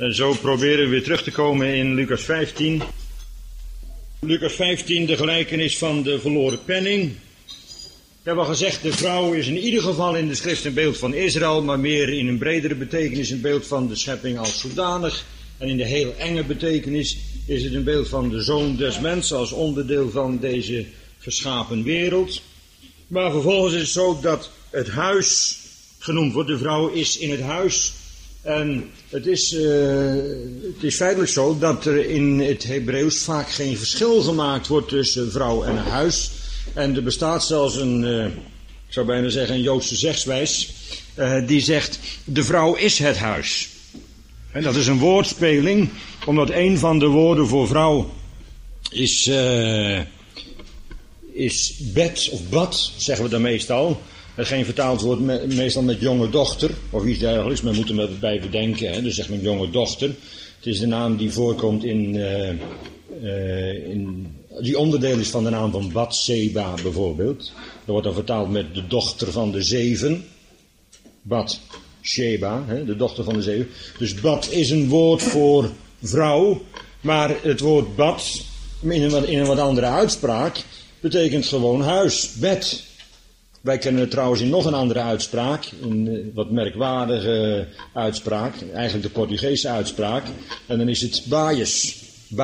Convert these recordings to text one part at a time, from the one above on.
En zo proberen we weer terug te komen in Lucas 15. Lucas 15, de gelijkenis van de verloren penning. We hebben al gezegd, de vrouw is in ieder geval in de schrift een beeld van Israël, maar meer in een bredere betekenis een beeld van de schepping als zodanig. En in de heel enge betekenis is het een beeld van de zoon des mensen als onderdeel van deze geschapen wereld. Maar vervolgens is het zo dat het huis genoemd wordt. De vrouw is in het huis. En het is feitelijk zo dat er in het Hebreeuws vaak geen verschil gemaakt wordt tussen vrouw en huis. En er bestaat zelfs ik zou bijna zeggen een Joodse zegswijs, die zegt, de vrouw is het huis. En dat is een woordspeling, omdat een van de woorden voor vrouw is bed of bad, zeggen we dan meestal. Geen vertaald woord, meestal met jonge dochter, of iets dergelijks. Men moet er bij bedenken, hè? Dus zegt men jonge dochter. Het is de naam die voorkomt die onderdeel is van de naam van Batseba bijvoorbeeld. Dat wordt dan vertaald met de dochter van de zeven. Batseba, de dochter van de zeven. Dus bad is een woord voor vrouw, maar het woord bad, in een wat andere uitspraak, betekent gewoon huis, bed. Wij kennen het trouwens in nog een andere uitspraak, een wat merkwaardige uitspraak, eigenlijk de Portugese uitspraak. En dan is het baes,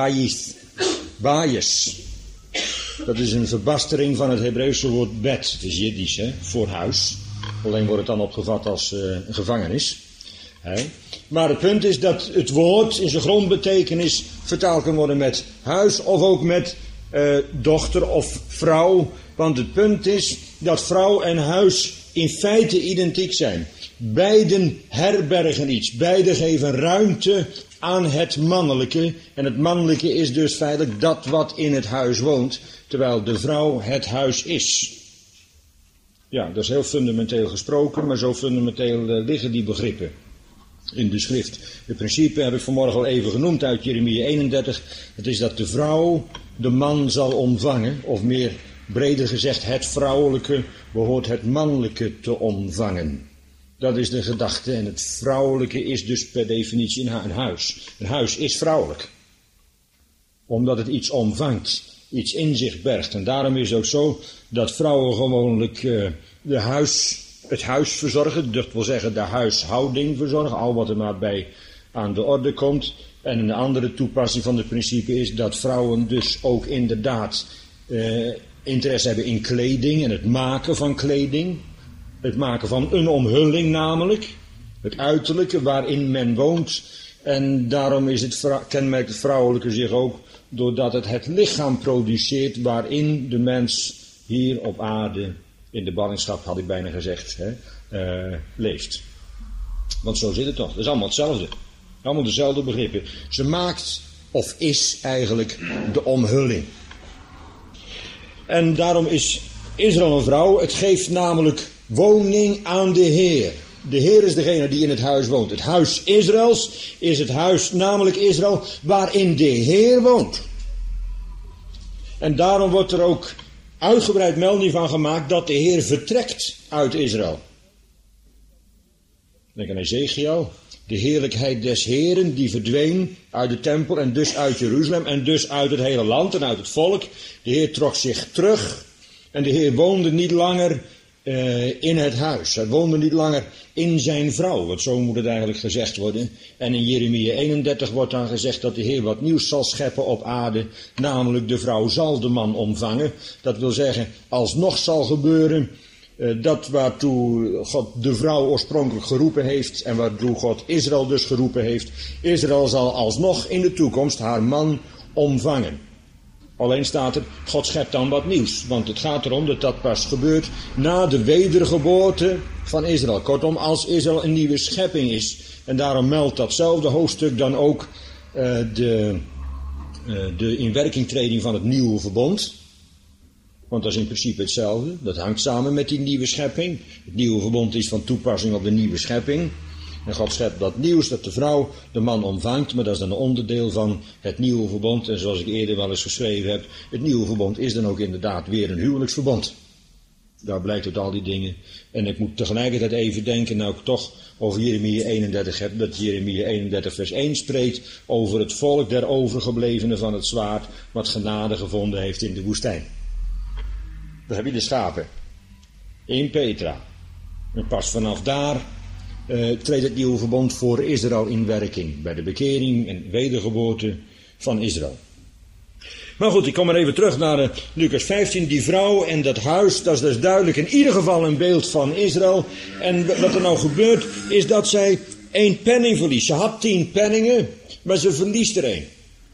Dat is een verbastering van het Hebreeuwse woord bed, het is Jiddisch, voor huis. Alleen wordt het dan opgevat als een gevangenis. Maar het punt is dat het woord in zijn grondbetekenis vertaald kan worden met huis of ook met dochter of vrouw. Want het punt is dat vrouw en huis in feite identiek zijn. Beiden herbergen iets. Beiden geven ruimte aan het mannelijke. En het mannelijke is dus feitelijk dat wat in het huis woont. Terwijl de vrouw het huis is. Ja, dat is heel fundamenteel gesproken. Maar zo fundamenteel liggen die begrippen in de schrift. Het principe heb ik vanmorgen al even genoemd uit Jeremia 31. Het is dat de vrouw de man zal omvangen. Of meer breder gezegd, het vrouwelijke behoort het mannelijke te omvangen. Dat is de gedachte. En het vrouwelijke is dus per definitie een huis. Een huis is vrouwelijk. Omdat het iets omvangt. Iets in zich bergt. En daarom is het ook zo dat vrouwen gewoonlijk het huis verzorgen. Dat wil zeggen de huishouding verzorgen. Al wat er maar bij aan de orde komt. En een andere toepassing van het principe is dat vrouwen dus ook inderdaad interesse hebben in kleding en het maken van kleding. Het maken van een omhulling namelijk. Het uiterlijke waarin men woont. En daarom kenmerkt het vrouwelijke zich ook doordat het lichaam produceert waarin de mens hier op aarde, in de ballingschap had ik bijna gezegd, leeft. Want zo zit het toch. Dat is allemaal hetzelfde. Allemaal dezelfde begrippen. Ze maakt of is eigenlijk de omhulling. En daarom is Israël een vrouw. Het geeft namelijk woning aan de Heer. De Heer is degene die in het huis woont. Het huis Israëls is het huis, namelijk Israël, waarin de Heer woont. En daarom wordt er ook uitgebreid melding van gemaakt dat de Heer vertrekt uit Israël. Denk aan Ezekiel. De heerlijkheid des Heeren die verdween uit de tempel en dus uit Jeruzalem en dus uit het hele land en uit het volk. De Heer trok zich terug en de Heer woonde niet langer in het huis. Hij woonde niet langer in zijn vrouw, want zo moet het eigenlijk gezegd worden. En in Jeremia 31 wordt dan gezegd dat de Heer wat nieuws zal scheppen op aarde, namelijk de vrouw zal de man omvangen. Dat wil zeggen, alsnog zal gebeuren dat waartoe God de vrouw oorspronkelijk geroepen heeft en waartoe God Israël dus geroepen heeft. Israël zal alsnog in de toekomst haar man omvangen. Alleen staat er, God schept dan wat nieuws. Want het gaat erom dat dat pas gebeurt na de wedergeboorte van Israël. Kortom, als Israël een nieuwe schepping is. En daarom meldt datzelfde hoofdstuk dan ook de inwerkingtreding van het nieuwe verbond. Want dat is in principe hetzelfde. Dat hangt samen met die nieuwe schepping. Het nieuwe verbond is van toepassing op de nieuwe schepping. En God schept dat nieuws dat de vrouw de man omvangt, maar dat is dan een onderdeel van het nieuwe verbond. En zoals ik eerder wel eens geschreven heb, het nieuwe verbond is dan ook inderdaad weer een huwelijksverbond. Daar blijkt uit al die dingen. En ik moet tegelijkertijd even denken, nou ik toch over Jeremia 31 heb, dat Jeremia 31 vers 1 spreekt over het volk der overgeblevenen van het zwaard, wat genade gevonden heeft in de woestijn. Dan heb je de schapen. In Petra. En pas vanaf daar treedt het nieuwe verbond voor Israël in werking. Bij de bekering en wedergeboorte van Israël. Maar goed, ik kom maar even terug naar Lucas 15. Die vrouw en dat huis, dat is dus duidelijk in ieder geval een beeld van Israël. En wat er nou gebeurt, is dat zij 1 penning verliest. Ze had 10 penningen, maar ze verliest er 1.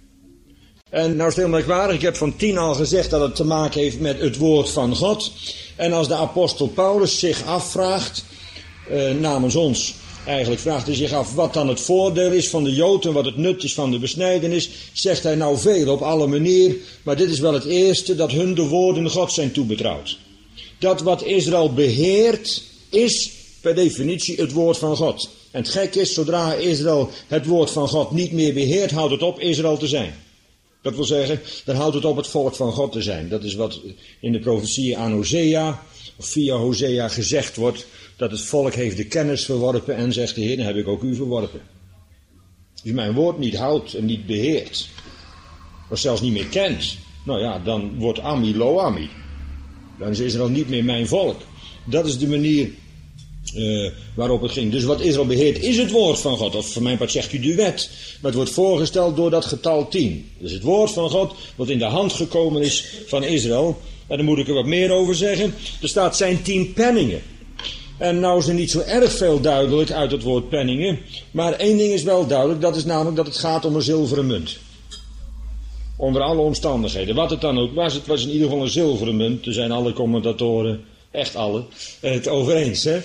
En nou is het heel merkwaardig, ik heb van 10 al gezegd dat het te maken heeft met het woord van God. En als de apostel Paulus zich afvraagt, namens ons, eigenlijk vraagt hij zich af wat dan het voordeel is van de Jood en wat het nut is van de besnijdenis, zegt hij nou veel op alle manieren, maar dit is wel het eerste, dat hun de woorden God zijn toebetrouwd. Dat wat Israël beheert, is per definitie het woord van God. En het gek is, zodra Israël het woord van God niet meer beheert, houdt het op Israël te zijn. Dat wil zeggen, dan houdt het op het volk van God te zijn. Dat is wat in de profetie aan Hosea, of via Hosea gezegd wordt, dat het volk heeft de kennis verworpen en zegt de Heer, dan heb ik ook u verworpen. Als mijn woord niet houdt en niet beheert, of zelfs niet meer kent, nou ja, dan wordt Ami lo Ami. Dan is Israël niet meer mijn volk. Dat is de manier waarop het ging. Dus wat Israël beheert is het woord van God. Of voor mijn part zegt u de wet. Maar het wordt voorgesteld door dat getal 10. Dus het woord van God wat in de hand gekomen is van Israël. En daar moet ik er wat meer over zeggen. Er staat zijn 10 penningen. En nou is er niet zo erg veel duidelijk uit het woord penningen. Maar één ding is wel duidelijk. Dat is namelijk dat het gaat om een zilveren munt. Onder alle omstandigheden. Wat het dan ook was. Het was in ieder geval een zilveren munt. Er zijn alle commentatoren, echt alle, het over eens. Hè?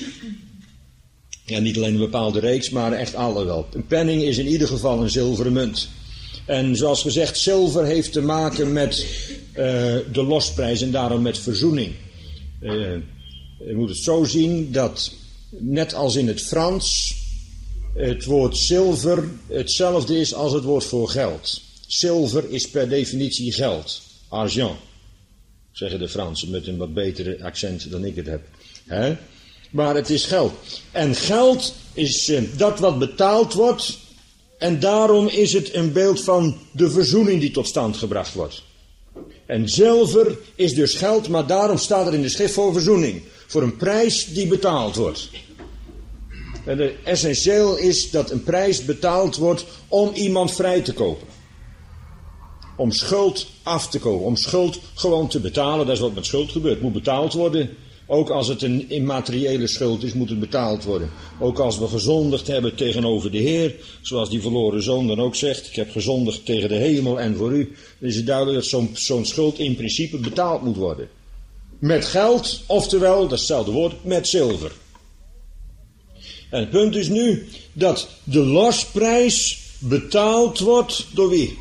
Ja, niet alleen een bepaalde reeks, maar echt alle wel. Een penning is in ieder geval een zilveren munt. En zoals gezegd, zilver heeft te maken met de losprijs en daarom met verzoening. Je moet het zo zien dat, net als in het Frans, het woord zilver hetzelfde is als het woord voor geld. Zilver is per definitie geld. Argent, zeggen de Fransen met een wat betere accent dan ik het heb. Hè? Maar het is geld. En geld is dat wat betaald wordt. En daarom is het een beeld van de verzoening die tot stand gebracht wordt. En zilver is dus geld, maar daarom staat er in de schrift voor verzoening. Voor een prijs die betaald wordt. En essentieel is dat een prijs betaald wordt om iemand vrij te kopen. Om schuld af te kopen. Om schuld gewoon te betalen. Dat is wat met schuld gebeurt. Het moet betaald worden. Ook als het een immateriële schuld is, moet het betaald worden. Ook als we gezondigd hebben tegenover de Heer. Zoals die verloren zoon dan ook zegt. Ik heb gezondigd tegen de hemel en voor u. Dan is het duidelijk dat zo'n schuld in principe betaald moet worden. Met geld, oftewel, dat is hetzelfde woord, met zilver. En het punt is nu dat de losprijs betaald wordt door wie?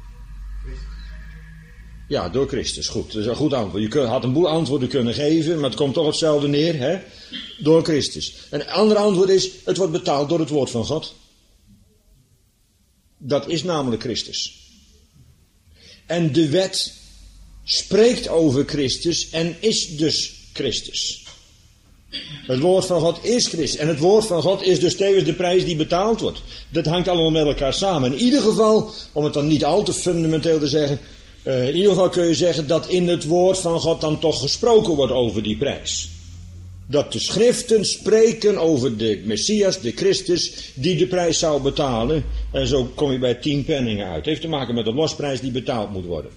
Ja, door Christus. Goed, dat is een goed antwoord. Je had een boel antwoorden kunnen geven, maar het komt toch hetzelfde neer, hè? Door Christus. En het andere antwoord is, het wordt betaald door het woord van God. Dat is namelijk Christus. En de wet spreekt over Christus en is dus Christus. Het woord van God is Christus. En het woord van God is dus tevens de prijs die betaald wordt. Dat hangt allemaal met elkaar samen. In ieder geval, om het dan niet al te fundamenteel te zeggen, in ieder geval kun je zeggen dat in het woord van God dan toch gesproken wordt over die prijs. Dat de schriften spreken over de Messias, de Christus, die de prijs zou betalen. En zo kom je bij 10 penningen uit. Het heeft te maken met de losprijs die betaald moet worden.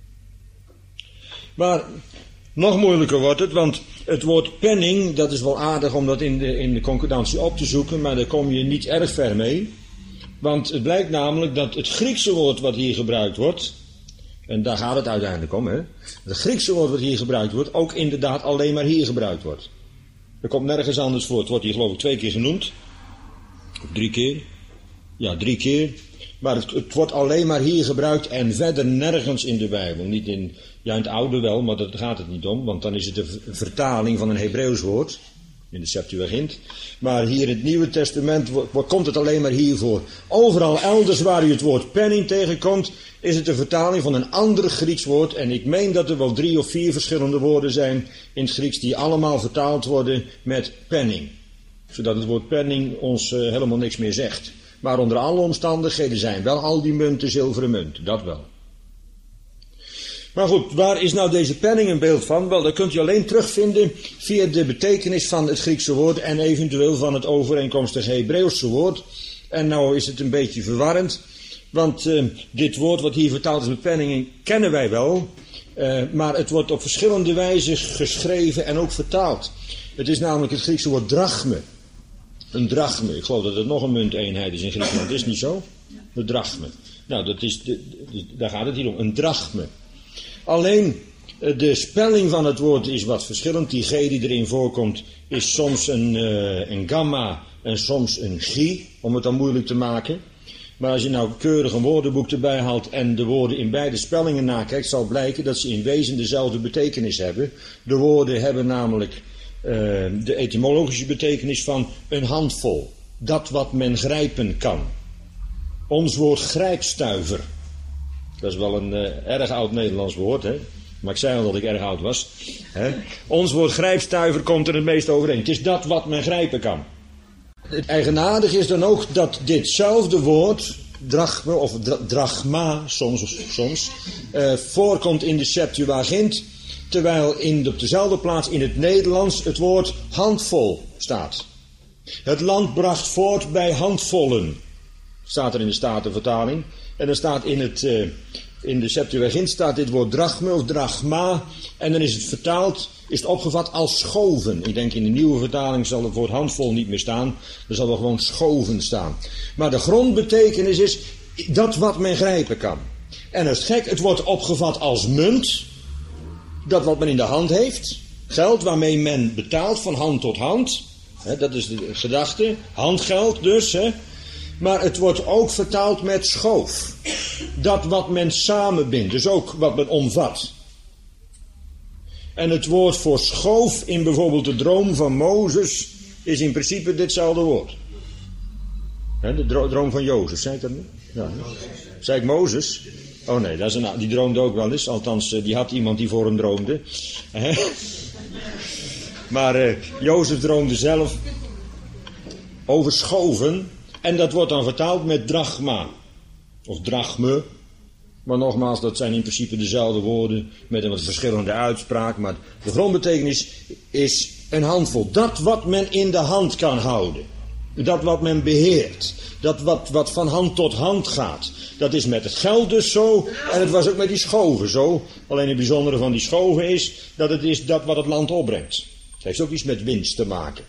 Maar nog moeilijker wordt het, want het woord penning, dat is wel aardig om dat in de concordantie op te zoeken, maar daar kom je niet erg ver mee. Want het blijkt namelijk dat het Griekse woord wat hier gebruikt wordt, en daar gaat het uiteindelijk om, hè. Het Griekse woord wat hier gebruikt wordt, ook inderdaad alleen maar hier gebruikt wordt. Er komt nergens anders voor. Het wordt hier geloof ik 2 keer genoemd. Of 3 keer. Ja, 3 keer. Maar het wordt alleen maar hier gebruikt en verder nergens in de Bijbel. Niet in het oude wel, maar daar gaat het niet om. Want dan is het een vertaling van een Hebreeuws woord. in de Septuagint. Maar hier in het Nieuwe Testament komt het alleen maar hiervoor. Overal elders waar u het woord penning tegenkomt, is het een vertaling van een ander Grieks woord. En ik meen dat er wel 3 of 4 verschillende woorden zijn in het Grieks die allemaal vertaald worden met penning. Zodat het woord penning ons helemaal niks meer zegt. Maar onder alle omstandigheden zijn wel al die munten zilveren munten, dat wel. Maar goed, waar is nou deze penning een beeld van? Wel, dat kunt u alleen terugvinden via de betekenis van het Griekse woord en eventueel van het overeenkomstige Hebreeuwse woord. En nou is het een beetje verwarrend, want dit woord wat hier vertaald is met penningen kennen wij wel, maar het wordt op verschillende wijzen geschreven en ook vertaald. Het is namelijk het Griekse woord drachme. Een drachme. Ik geloof dat het nog een munteenheid is in Griekenland. Dat is niet zo? De drachme. Nou, daar gaat het hier om. Een drachme. Alleen de spelling van het woord is wat verschillend. Die G die erin voorkomt is soms een gamma en soms een chi, om het dan moeilijk te maken. Maar als je nou keurig een woordenboek erbij haalt en de woorden in beide spellingen nakijkt, zal blijken dat ze in wezen dezelfde betekenis hebben. De woorden hebben namelijk de etymologische betekenis van een handvol. Dat wat men grijpen kan. Ons woord grijpstuiver. Dat is wel een erg oud Nederlands woord, hè? Maar ik zei al dat ik erg oud was. Hè? Ons woord grijpstuiver komt er het meest overeen. Het is dat wat men grijpen kan. Het eigenaardige is dan ook dat ditzelfde woord, drachme of drachma soms voorkomt in de Septuagint, terwijl op dezelfde plaats in het Nederlands het woord handvol staat. Het land bracht voort bij handvollen, staat er in de Statenvertaling. En dan staat in de Septuagint staat dit woord drachme of drachma. En dan is het vertaald, is het opgevat als schoven. Ik denk in de nieuwe vertaling zal het woord handvol niet meer staan. Er zal wel gewoon schoven staan. Maar de grondbetekenis is dat wat men grijpen kan. En dat is gek, het wordt opgevat als munt. Dat wat men in de hand heeft. Geld waarmee men betaalt van hand tot hand. Dat is de gedachte. Handgeld dus. Maar het wordt ook vertaald met schoof. Dat wat men samenbindt. Dus ook wat men omvat. En het woord voor schoof in bijvoorbeeld de droom van Mozes is in principe ditzelfde woord. De droom van Jozef, zei ik dat niet? Ja. Zei ik Mozes? Oh nee, die droomde ook wel eens. Althans, die had iemand die voor hem droomde. Maar Jozef droomde zelf over schoven. En dat wordt dan vertaald met drachma. Of drachme. Maar nogmaals, dat zijn in principe dezelfde woorden met een wat verschillende uitspraak. Maar de grondbetekenis is een handvol. Dat wat men in de hand kan houden. Dat wat men beheert. Dat wat van hand tot hand gaat. Dat is met het geld dus zo. En het was ook met die schoven zo. Alleen het bijzondere van die schoven is dat het is dat wat het land opbrengt. Het heeft ook iets met winst te maken.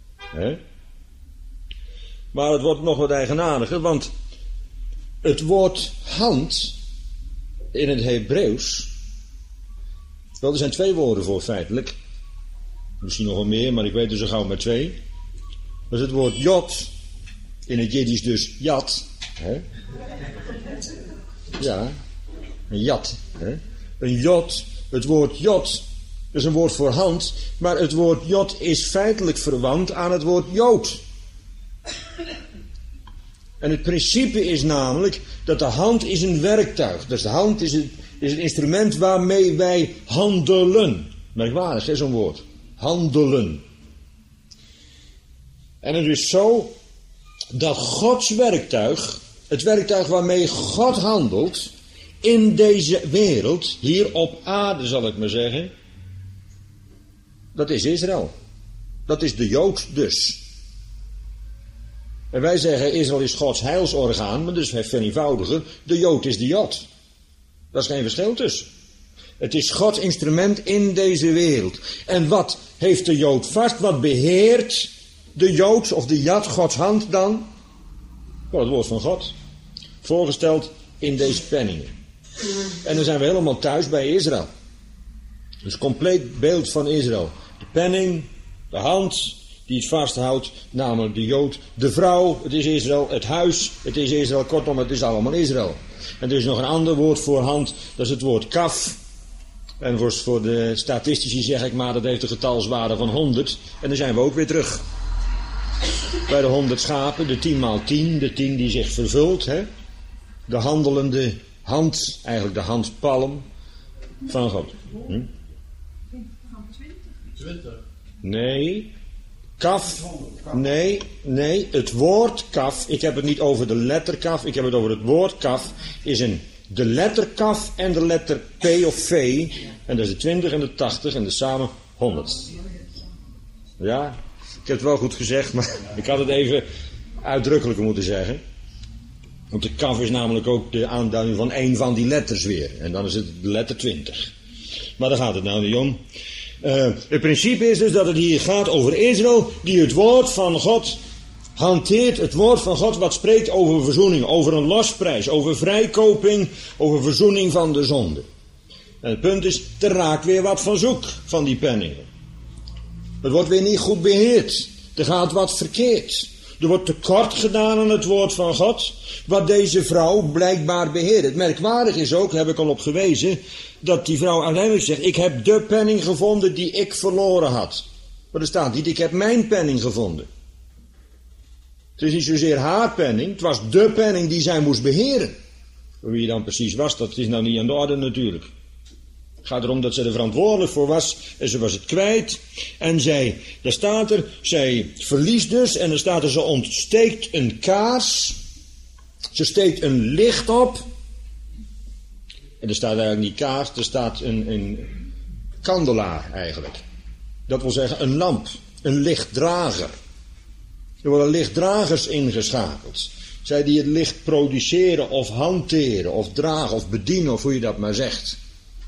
Maar het wordt nog wat eigenaardiger. Want het woord hand in het Hebreeuws. Wel, er zijn 2 woorden voor feitelijk. Misschien nog wel meer, maar ik weet er zo gauw maar 2. Dat is het woord jod. In het Jiddisch dus jat. Ja, een jat. Een jod. Het woord jod is een woord voor hand. Maar het woord jod is feitelijk verwant aan het woord jood. En het principe is namelijk dat de hand is een werktuig. Dus de hand is een instrument waarmee wij handelen. Merkwaardig, hè, zo'n woord. Handelen. En het is zo dat Gods werktuig, het werktuig waarmee God handelt, in deze wereld, hier op aarde zal ik maar zeggen, dat is Israël. Dat is de Jood dus. En wij zeggen, Israël is Gods heilsorgaan, maar dus vereenvoudigen, de Jood is de Jood. Daar is geen verschil tussen. Het is Gods instrument in deze wereld. En wat heeft de Jood vast? Wat beheert de Jood of de Jad, Gods hand dan? Wel, het woord van God. Voorgesteld in deze penningen. En dan zijn we helemaal thuis bij Israël. Dus compleet beeld van Israël. De penning, de hand die het vasthoudt, namelijk de Jood. De vrouw, het is Israël. Het huis, het is Israël. Kortom, het is allemaal Israël. En er is nog een ander woord voor hand, dat is het woord kaf. En voor de statistici zeg ik maar, dat heeft een getalswaarde van 100. En dan zijn we ook weer terug. Bij de 100 schapen, de 10 maal 10, de 10 die zich vervult. Hè? De handelende hand, eigenlijk de handpalm van God. 20. Nee. Kaf. Nee. Het woord kaf, ik heb het niet over de letter kaf, ik heb het over het woord kaf, is de letter kaf en de letter P of V. En dat is de 20 en de 80 en de samen 100. Ja, ik heb het wel goed gezegd, maar ik had het even uitdrukkelijker moeten zeggen. Want de kaf is namelijk ook de aanduiding van één van die letters weer. En dan is het de letter 20. Maar daar gaat het nou niet om. Het principe is dus dat het hier gaat over Israël, die het woord van God hanteert. Het woord van God wat spreekt over verzoening, over een losprijs, over vrijkoping, over verzoening van de zonde. En het punt is, er raakt weer wat van zoek van die penningen. Het wordt weer niet goed beheerd. Er gaat wat verkeerd. Er wordt tekort gedaan aan het woord van God, wat deze vrouw blijkbaar beheert. Het merkwaardig is ook, heb ik al op gewezen, dat die vrouw uiteindelijk zegt, ik heb de penning gevonden die ik verloren had. Maar er staat niet, ik heb mijn penning gevonden. Het is niet zozeer haar penning, het was de penning die zij moest beheren. Wie dan precies was, dat is nou niet aan de orde natuurlijk. Het gaat erom dat ze er verantwoordelijk voor was en ze was het kwijt. En daar staat er, zij verliest dus en er staat er, ze ontsteekt een kaars. Ze steekt een licht op. En er staat eigenlijk niet kaars, er staat een kandelaar eigenlijk. Dat wil zeggen een lamp, een lichtdrager. Er worden lichtdragers ingeschakeld. Zij die het licht produceren of hanteren of dragen of bedienen of hoe je dat maar zegt.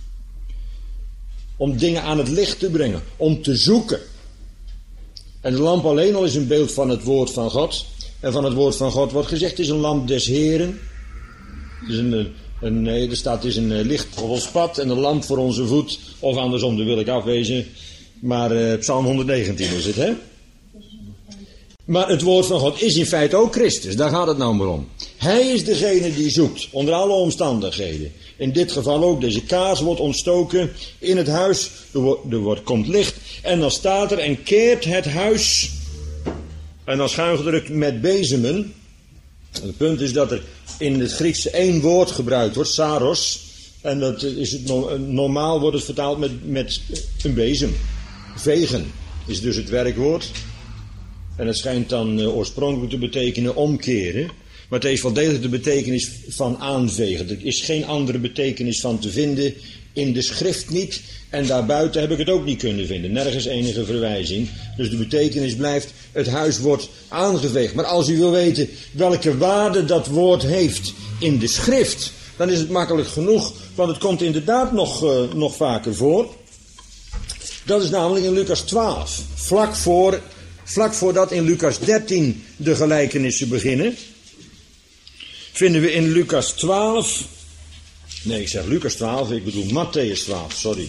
Om dingen aan het licht te brengen, om te zoeken. En de lamp alleen al is een beeld van het woord van God. En van het woord van God wordt gezegd, het is een lamp des Heren. Het is het is een licht voor ons pad en een lamp voor onze voet. Of andersom, daar wil ik afwezen. Maar Psalm 119 is het, hè? Maar het woord van God is in feite ook Christus, daar gaat het nou maar om. Hij is degene die zoekt, onder alle omstandigheden. In dit geval ook, deze kaars wordt ontstoken in het huis, komt licht. En dan staat er, en keert het huis, en dan schuin gedrukt met bezemen. Het punt is dat er in het Griekse één woord gebruikt wordt, saros. En dat is normaal wordt het vertaald met een bezem. Vegen is dus het werkwoord. En het schijnt dan oorspronkelijk te betekenen omkeren. Maar het heeft wel degelijk de betekenis van aanvegen. Er is geen andere betekenis van te vinden in de schrift niet. En daarbuiten heb ik het ook niet kunnen vinden. Nergens enige verwijzing. Dus de betekenis blijft, het huis wordt aangeveegd. Maar als u wil weten welke waarde dat woord heeft in de schrift, dan is het makkelijk genoeg. Want het komt inderdaad nog vaker voor. Dat is namelijk in Lucas 12. Vlak voordat in Lucas 13 de gelijkenissen beginnen, vinden we in Lucas 12, nee ik zeg Lucas 12, ik bedoel Mattheüs 12, sorry.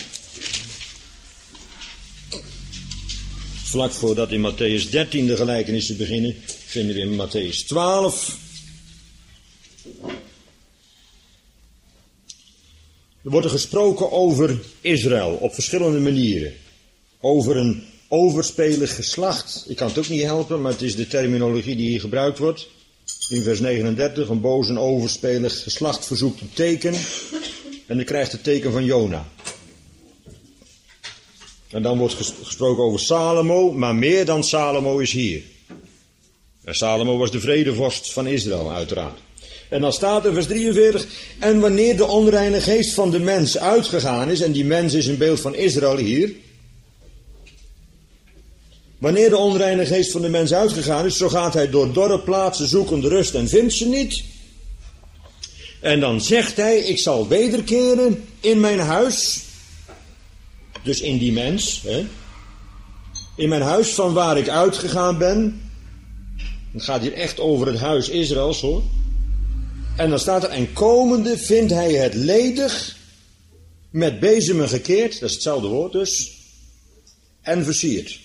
Vlak voordat in Mattheüs 13 de gelijkenissen beginnen, vinden we in Mattheüs 12. Er wordt er gesproken over Israël op verschillende manieren. Over een overspelig geslacht. Ik kan het ook niet helpen, maar het is de terminologie die hier gebruikt wordt. In vers 39, een boos en overspelig geslacht verzoekt een teken. En dan krijgt het teken van Jona. En dan wordt gesproken over Salomo, maar meer dan Salomo is hier. En Salomo was de vredevorst van Israël, uiteraard. En dan staat er vers 43, en wanneer de onreine geest van de mens uitgegaan is, en die mens is een beeld van Israël hier. Wanneer de onreine geest van de mens uitgegaan is, zo gaat hij door dorre plaatsen zoekende rust en vindt ze niet. En dan zegt hij, ik zal wederkeren in mijn huis. Dus in die mens. Hè? In mijn huis van waar ik uitgegaan ben. Het gaat hier echt over het huis Israëls hoor. En dan staat er, en komende vindt hij het ledig, met bezemen gekeerd, dat is hetzelfde woord dus, en versierd.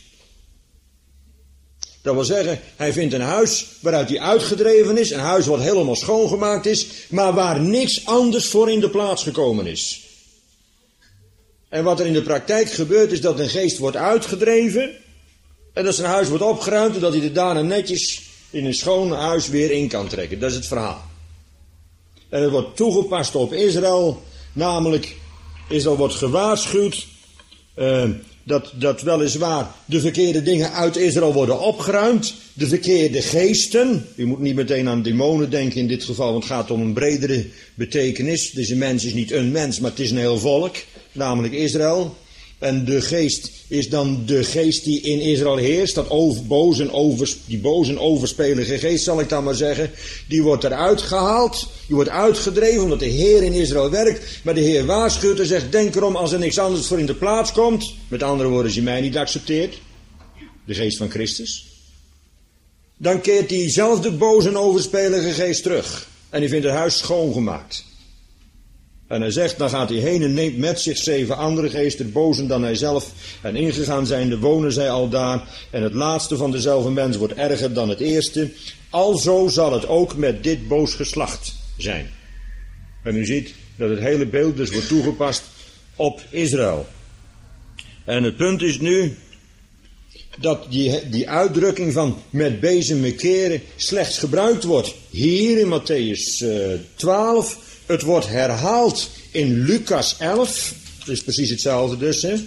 Dat wil zeggen, hij vindt een huis waaruit hij uitgedreven is, een huis wat helemaal schoongemaakt is, maar waar niks anders voor in de plaats gekomen is. En wat er in de praktijk gebeurt is dat een geest wordt uitgedreven. En dat zijn huis wordt opgeruimd. En dat hij er daarna netjes in een schoon huis weer in kan trekken. Dat is het verhaal. En het wordt toegepast op Israël. Namelijk, Israël wordt gewaarschuwd. Dat weliswaar de verkeerde dingen uit Israël worden opgeruimd. De verkeerde geesten. U moet niet meteen aan demonen denken in dit geval. Want het gaat om een bredere betekenis. Dus een mens is niet een mens, maar het is een heel volk. Namelijk Israël. En de geest is dan de geest die in Israël heerst. Die boze en overspelige geest, zal ik dan maar zeggen. Die wordt eruit gehaald. Die wordt uitgedreven omdat de Heer in Israël werkt. Maar de Heer waarschuwt en zegt, denk erom als er niks anders voor in de plaats komt. Met andere woorden, als je mij niet accepteert. De geest van Christus. Dan keert diezelfde boze en overspelige geest terug. En die vindt het huis schoongemaakt. En hij zegt, dan gaat hij heen en neemt met zich 7 andere geesten, bozen dan hij zelf. En ingegaan zijnde wonen zij al daar. En het laatste van dezelfde mens wordt erger dan het eerste. Alzo zal het ook met dit boos geslacht zijn. En u ziet dat het hele beeld dus wordt toegepast op Israël. En het punt is nu dat die uitdrukking van met bezemen keren slechts gebruikt wordt. Hier in Mattheüs 12... Het wordt herhaald in Lucas 11. Dat is precies hetzelfde dus, hè.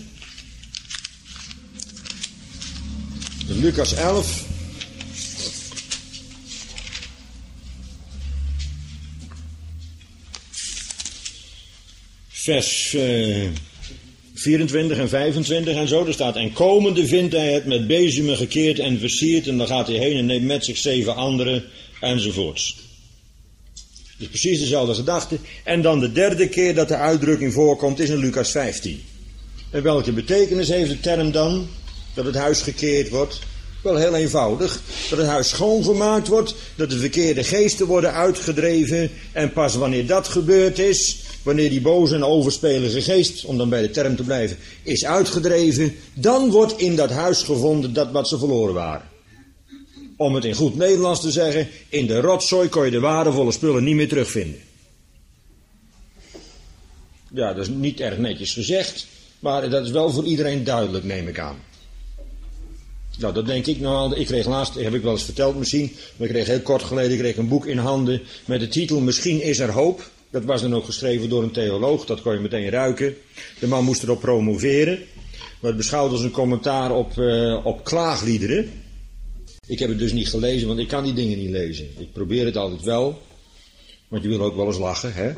In Lucas 11. Vers 24 en 25 en zo. Er staat, en komende vindt hij het met bezemen gekeerd en versierd. En dan gaat hij heen en neemt met zich 7 anderen enzovoorts. Dus precies dezelfde gedachte. En dan de derde keer dat de uitdrukking voorkomt is in Lucas 15. En welke betekenis heeft de term dan? Dat het huis gekeerd wordt? Wel heel eenvoudig. Dat het huis schoongemaakt wordt. Dat de verkeerde geesten worden uitgedreven. En pas wanneer dat gebeurd is. Wanneer die boze en overspelige geest, om dan bij de term te blijven, is uitgedreven. Dan wordt in dat huis gevonden dat wat ze verloren waren. Om het in goed Nederlands te zeggen, in de rotzooi kon je de waardevolle spullen niet meer terugvinden. Ja, dat is niet erg netjes gezegd, maar dat is wel voor iedereen duidelijk, neem ik aan. Nou, dat denk ik nou. Ik kreeg laatst, heb ik wel eens verteld misschien, maar ik kreeg heel kort geleden een boek in handen met de titel Misschien is er hoop. Dat was dan ook geschreven door een theoloog, dat kon je meteen ruiken. De man moest erop promoveren, maar het beschouwd als een commentaar op klaagliederen. Ik heb het dus niet gelezen, want ik kan die dingen niet lezen. Ik probeer het altijd wel, want je wil ook wel eens lachen, hè.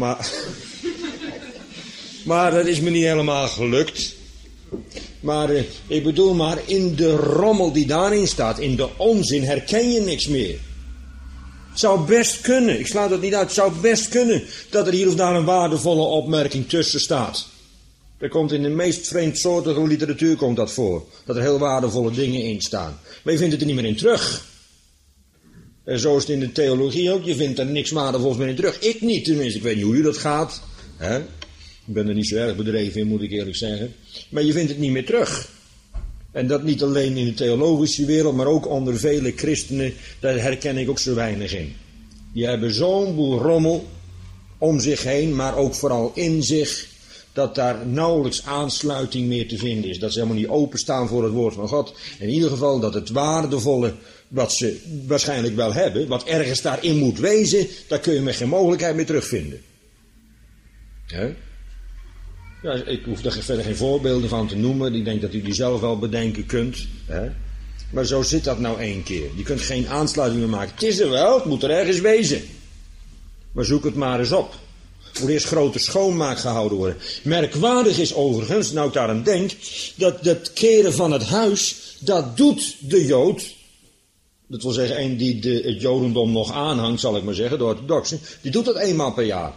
Maar dat is me niet helemaal gelukt. Maar ik bedoel maar, in de rommel die daarin staat, in de onzin, herken je niks meer. Het zou best kunnen, ik sluit dat niet uit, het zou best kunnen dat er hier of daar een waardevolle opmerking tussen staat. Er komt in de meest vreemdsoortige literatuur komt dat voor. Dat er heel waardevolle dingen in staan. Maar je vindt het er niet meer in terug. En zo is het in de theologie ook. Je vindt er niks waardevols meer in terug. Ik niet tenminste. Ik weet niet hoe u dat gaat. Hè? Ik ben er niet zo erg bedreven in, moet ik eerlijk zeggen. Maar je vindt het niet meer terug. En dat niet alleen in de theologische wereld, maar ook onder vele christenen. Daar herken ik ook zo weinig in. Die hebben zo'n boel rommel om zich heen, maar ook vooral in zich, dat daar nauwelijks aansluiting meer te vinden is. Dat ze helemaal niet openstaan voor het woord van God. In ieder geval dat het waardevolle, wat ze waarschijnlijk wel hebben, wat ergens daarin moet wezen, daar kun je met geen mogelijkheid meer terugvinden. He? Ja, ik hoef daar verder geen voorbeelden van te noemen. Ik denk dat u die zelf wel bedenken kunt. He? Maar zo zit dat nou 1 keer. Je kunt geen aansluiting meer maken. Het is er wel, het moet er ergens wezen. Maar zoek het maar eens op. Er moet eerst grote schoonmaak gehouden worden. Merkwaardig is overigens, nou ik daaraan denk, dat het keren van het huis, dat doet de Jood. Dat wil zeggen, een die het Jodendom nog aanhangt, zal ik maar zeggen, de orthodoxen, die doet dat 1 maal per jaar.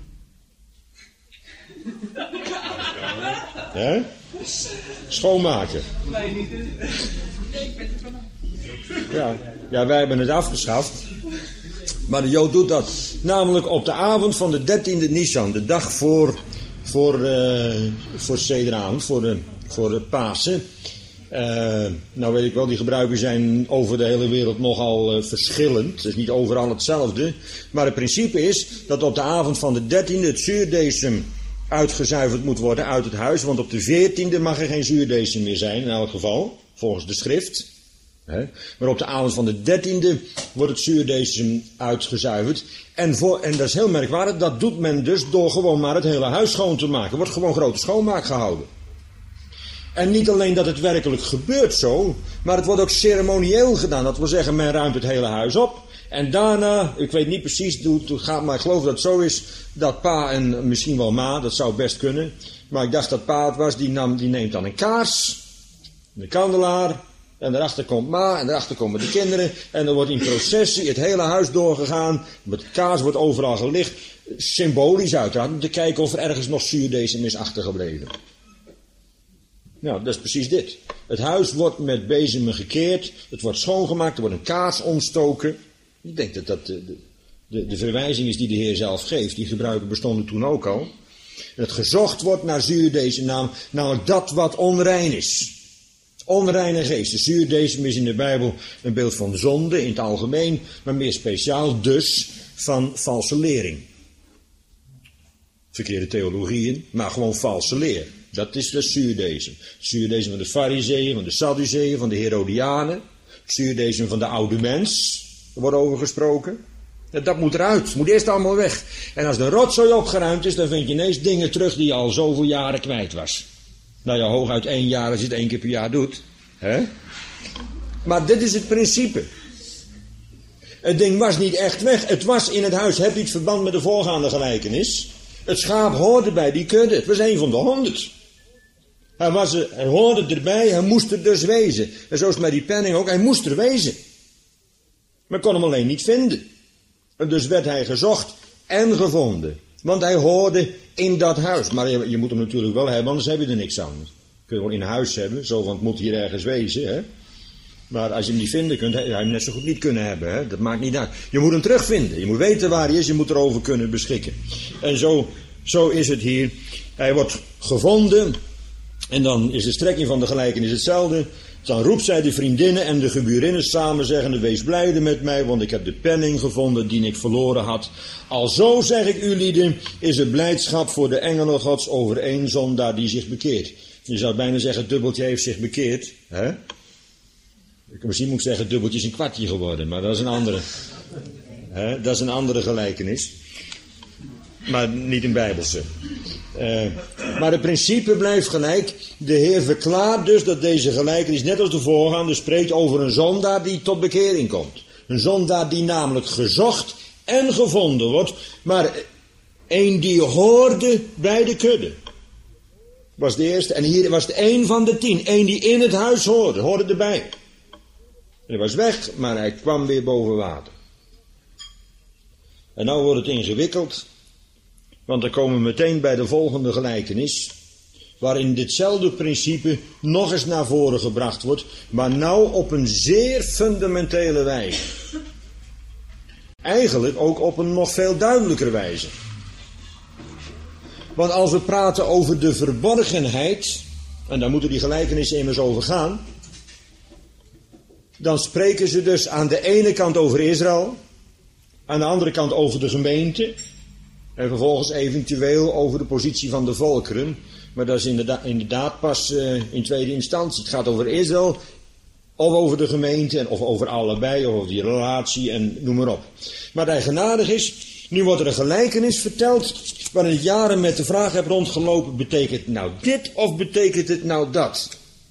Hè? Schoonmaken. Ja, wij hebben het afgeschaft. Maar de Jood doet dat namelijk op de avond van de 13e Nisan, de dag voor Sederavond, voor de Pasen. Nou weet ik wel, die gebruiken zijn over de hele wereld nogal verschillend. Het is niet overal hetzelfde. Maar het principe is dat op de avond van de 13e, het zuurdecem uitgezuiverd moet worden uit het huis, want op de 14e mag er geen zuurdesem meer zijn, in elk geval, volgens de schrift. Maar op de avond van de 13e wordt het zuurdesem uitgezuiverd. En dat is heel merkwaardig, dat doet men dus door gewoon maar het hele huis schoon te maken. Er wordt gewoon grote schoonmaak gehouden. En niet alleen dat het werkelijk gebeurt zo, maar het wordt ook ceremonieel gedaan. Dat wil zeggen, men ruimt het hele huis op. En daarna, ik weet niet precies hoe het gaat, maar ik geloof dat het zo is, dat pa en misschien wel ma, dat zou best kunnen. Maar ik dacht dat pa het was, die neemt dan een kaars, een kandelaar, en daarachter komt ma, en daarachter komen de kinderen. En dan wordt in processie het hele huis doorgegaan, met de kaars wordt overal gelicht. Symbolisch uiteraard, om te kijken of er ergens nog zuurdesem is achtergebleven. Nou, dat is precies dit. Het huis wordt met bezemen gekeerd, het wordt schoongemaakt, er wordt een kaars ontstoken. Ik denk dat dat de verwijzing is die de Heer zelf geeft. Die gebruiken bestonden toen ook al. En het gezocht wordt naar zuurdesem, namelijk dat wat onrein is. Onreine geesten. Zuurdesem is in de Bijbel een beeld van zonde in het algemeen, maar meer speciaal dus van valse lering. Verkeerde theologieën, maar gewoon valse leer. Dat is de zuurdesem. Zuurdesem van de Farizeeën, van de Sadduceeën, van de Herodianen. Zuurdesem van de oude mens. Er wordt over gesproken. Dat moet eruit. Het moet eerst allemaal weg. En als de rotzooi opgeruimd is, dan vind je ineens dingen terug die je al zoveel jaren kwijt was. Nou ja, hooguit 1 jaar als je het 1 keer per jaar doet. Maar dit is het principe. Het ding was niet echt weg. Het was in het huis. Heb je het verband met de voorgaande gelijkenis? Het schaap hoorde bij die kudde. Het was 1 van de 100. Hij hoorde erbij. Hij moest er dus wezen. En zo is het met die penning ook. Hij moest er wezen. Men kon hem alleen niet vinden. En dus werd hij gezocht en gevonden. Want hij hoorde in dat huis. Maar je moet hem natuurlijk wel hebben, anders heb je er niks aan. Kun je wel in huis hebben, zo van het moet hier ergens wezen. Hè? Maar als je hem niet vinden kunt, hij hem net zo goed niet kunnen hebben. Hè? Dat maakt niet uit. Je moet hem terugvinden. Je moet weten waar hij is, je moet erover kunnen beschikken. En zo is het hier. Hij wordt gevonden. En dan is de strekking van de gelijkenis hetzelfde. Dan roept zij de vriendinnen en de geburinnen samen, zeggende: wees blijde met mij, want ik heb de penning gevonden die ik verloren had. Alzo, zeg ik u lieden, is er blijdschap voor de engelen Gods over 1 zondaar die zich bekeert. Je zou bijna zeggen, het dubbeltje heeft zich bekeerd. Hè? Misschien moet ik zeggen, het dubbeltje is een kwartje geworden, maar dat is een andere. Dat is een andere gelijkenis. Maar niet een Bijbelse. Maar het principe blijft gelijk. De Heer verklaart dus dat deze gelijkenis, net als de voorgaande, spreekt over een zondaar die tot bekering komt. Een zondaar die namelijk gezocht en gevonden wordt, maar een die hoorde bij de kudde. Was de eerste. En hier was het 1 van de 10. 1 die in het huis hoorde erbij. Hij was weg, maar hij kwam weer boven water. En nou wordt het ingewikkeld. Want dan komen we meteen bij de volgende gelijkenis, waarin ditzelfde principe nog eens naar voren gebracht wordt, maar nou op een zeer fundamentele wijze. Eigenlijk ook op een nog veel duidelijker wijze. Want als we praten over de verborgenheid, en daar moeten die gelijkenissen immers over gaan, dan spreken ze dus aan de ene kant over Israël, aan de andere kant over de gemeente, en vervolgens eventueel over de positie van de volkeren. Maar dat is inderdaad pas in tweede instantie. Het gaat over Israël, of over de gemeente, of over allebei, of over die relatie, en noem maar op. Maar dat hij genadig is, nu wordt er een gelijkenis verteld, waarin ik jaren met de vraag heb rondgelopen, betekent het nou dit, of betekent het nou dat?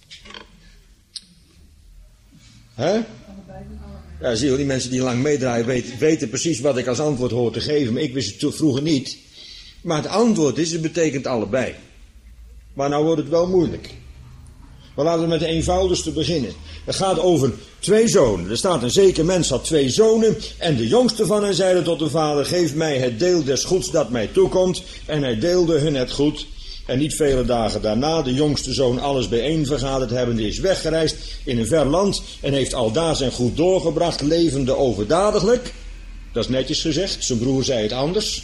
Ja, zie je, die mensen die lang meedraaien weten precies wat ik als antwoord hoor te geven. Maar ik wist het vroeger niet. Maar het antwoord is, het betekent allebei. Maar nou wordt het wel moeilijk. Maar laten we met de eenvoudigste beginnen. Het gaat over 2 zonen. Er staat: een zeker mens had 2 zonen. En de jongste van hen zeide tot de vader: geef mij het deel des goeds dat mij toekomt. En hij deelde hun het goed. En niet vele dagen daarna, de jongste zoon alles bijeen vergaderd hebbende, is weggereisd in een ver land en heeft aldaar zijn goed doorgebracht, levende overdadiglijk. Dat is netjes gezegd, zijn broer zei het anders.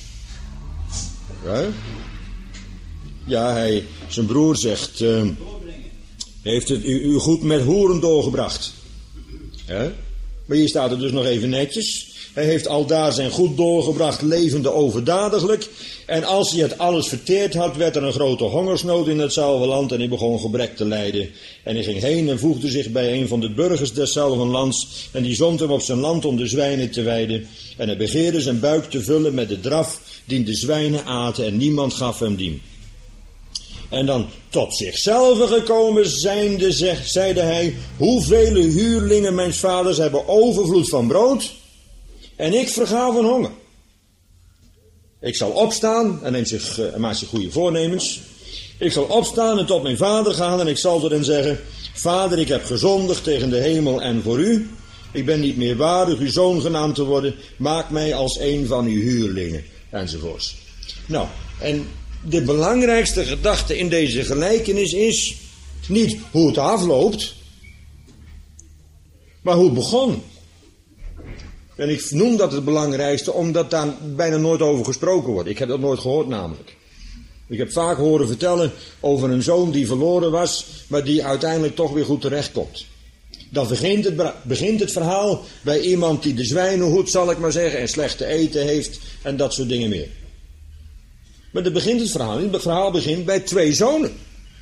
Zijn broer zegt, heeft het u goed met hoeren doorgebracht. Maar hier staat het dus nog even netjes. Hij heeft aldaar zijn goed doorgebracht, levende overdadiglijk. En als hij het alles verteerd had, werd er een grote hongersnood in hetzelfde land en hij begon gebrek te lijden. En hij ging heen en voegde zich bij een van de burgers deszelfde lands. En die zond hem op zijn land om de zwijnen te weiden. En hij begeerde zijn buik te vullen met de draf die de zwijnen aten en niemand gaf hem dien. En dan tot zichzelf gekomen zijnde, zeide hij, hoeveel huurlingen mijns vaders hebben overvloed van brood en ik verga van honger. Ik zal opstaan, en maakt zich goede voornemens. Ik zal opstaan en tot mijn vader gaan en ik zal tot hem zeggen, Vader, ik heb gezondigd tegen de hemel en voor u. Ik ben niet meer waardig uw zoon genaamd te worden. Maak mij als een van uw huurlingen. Enzovoorts. Nou, en de belangrijkste gedachte in deze gelijkenis is niet hoe het afloopt, maar hoe het begon. En ik noem dat het belangrijkste omdat daar bijna nooit over gesproken wordt. Ik heb dat nooit gehoord namelijk. Ik heb vaak horen vertellen over een zoon die verloren was, maar die uiteindelijk toch weer goed terechtkomt. Dan begint het verhaal bij iemand die de zwijnen hoedt, zal ik maar zeggen, en slecht te eten heeft en dat soort dingen meer. Maar dan begint het verhaal niet. Het verhaal begint bij 2 zonen.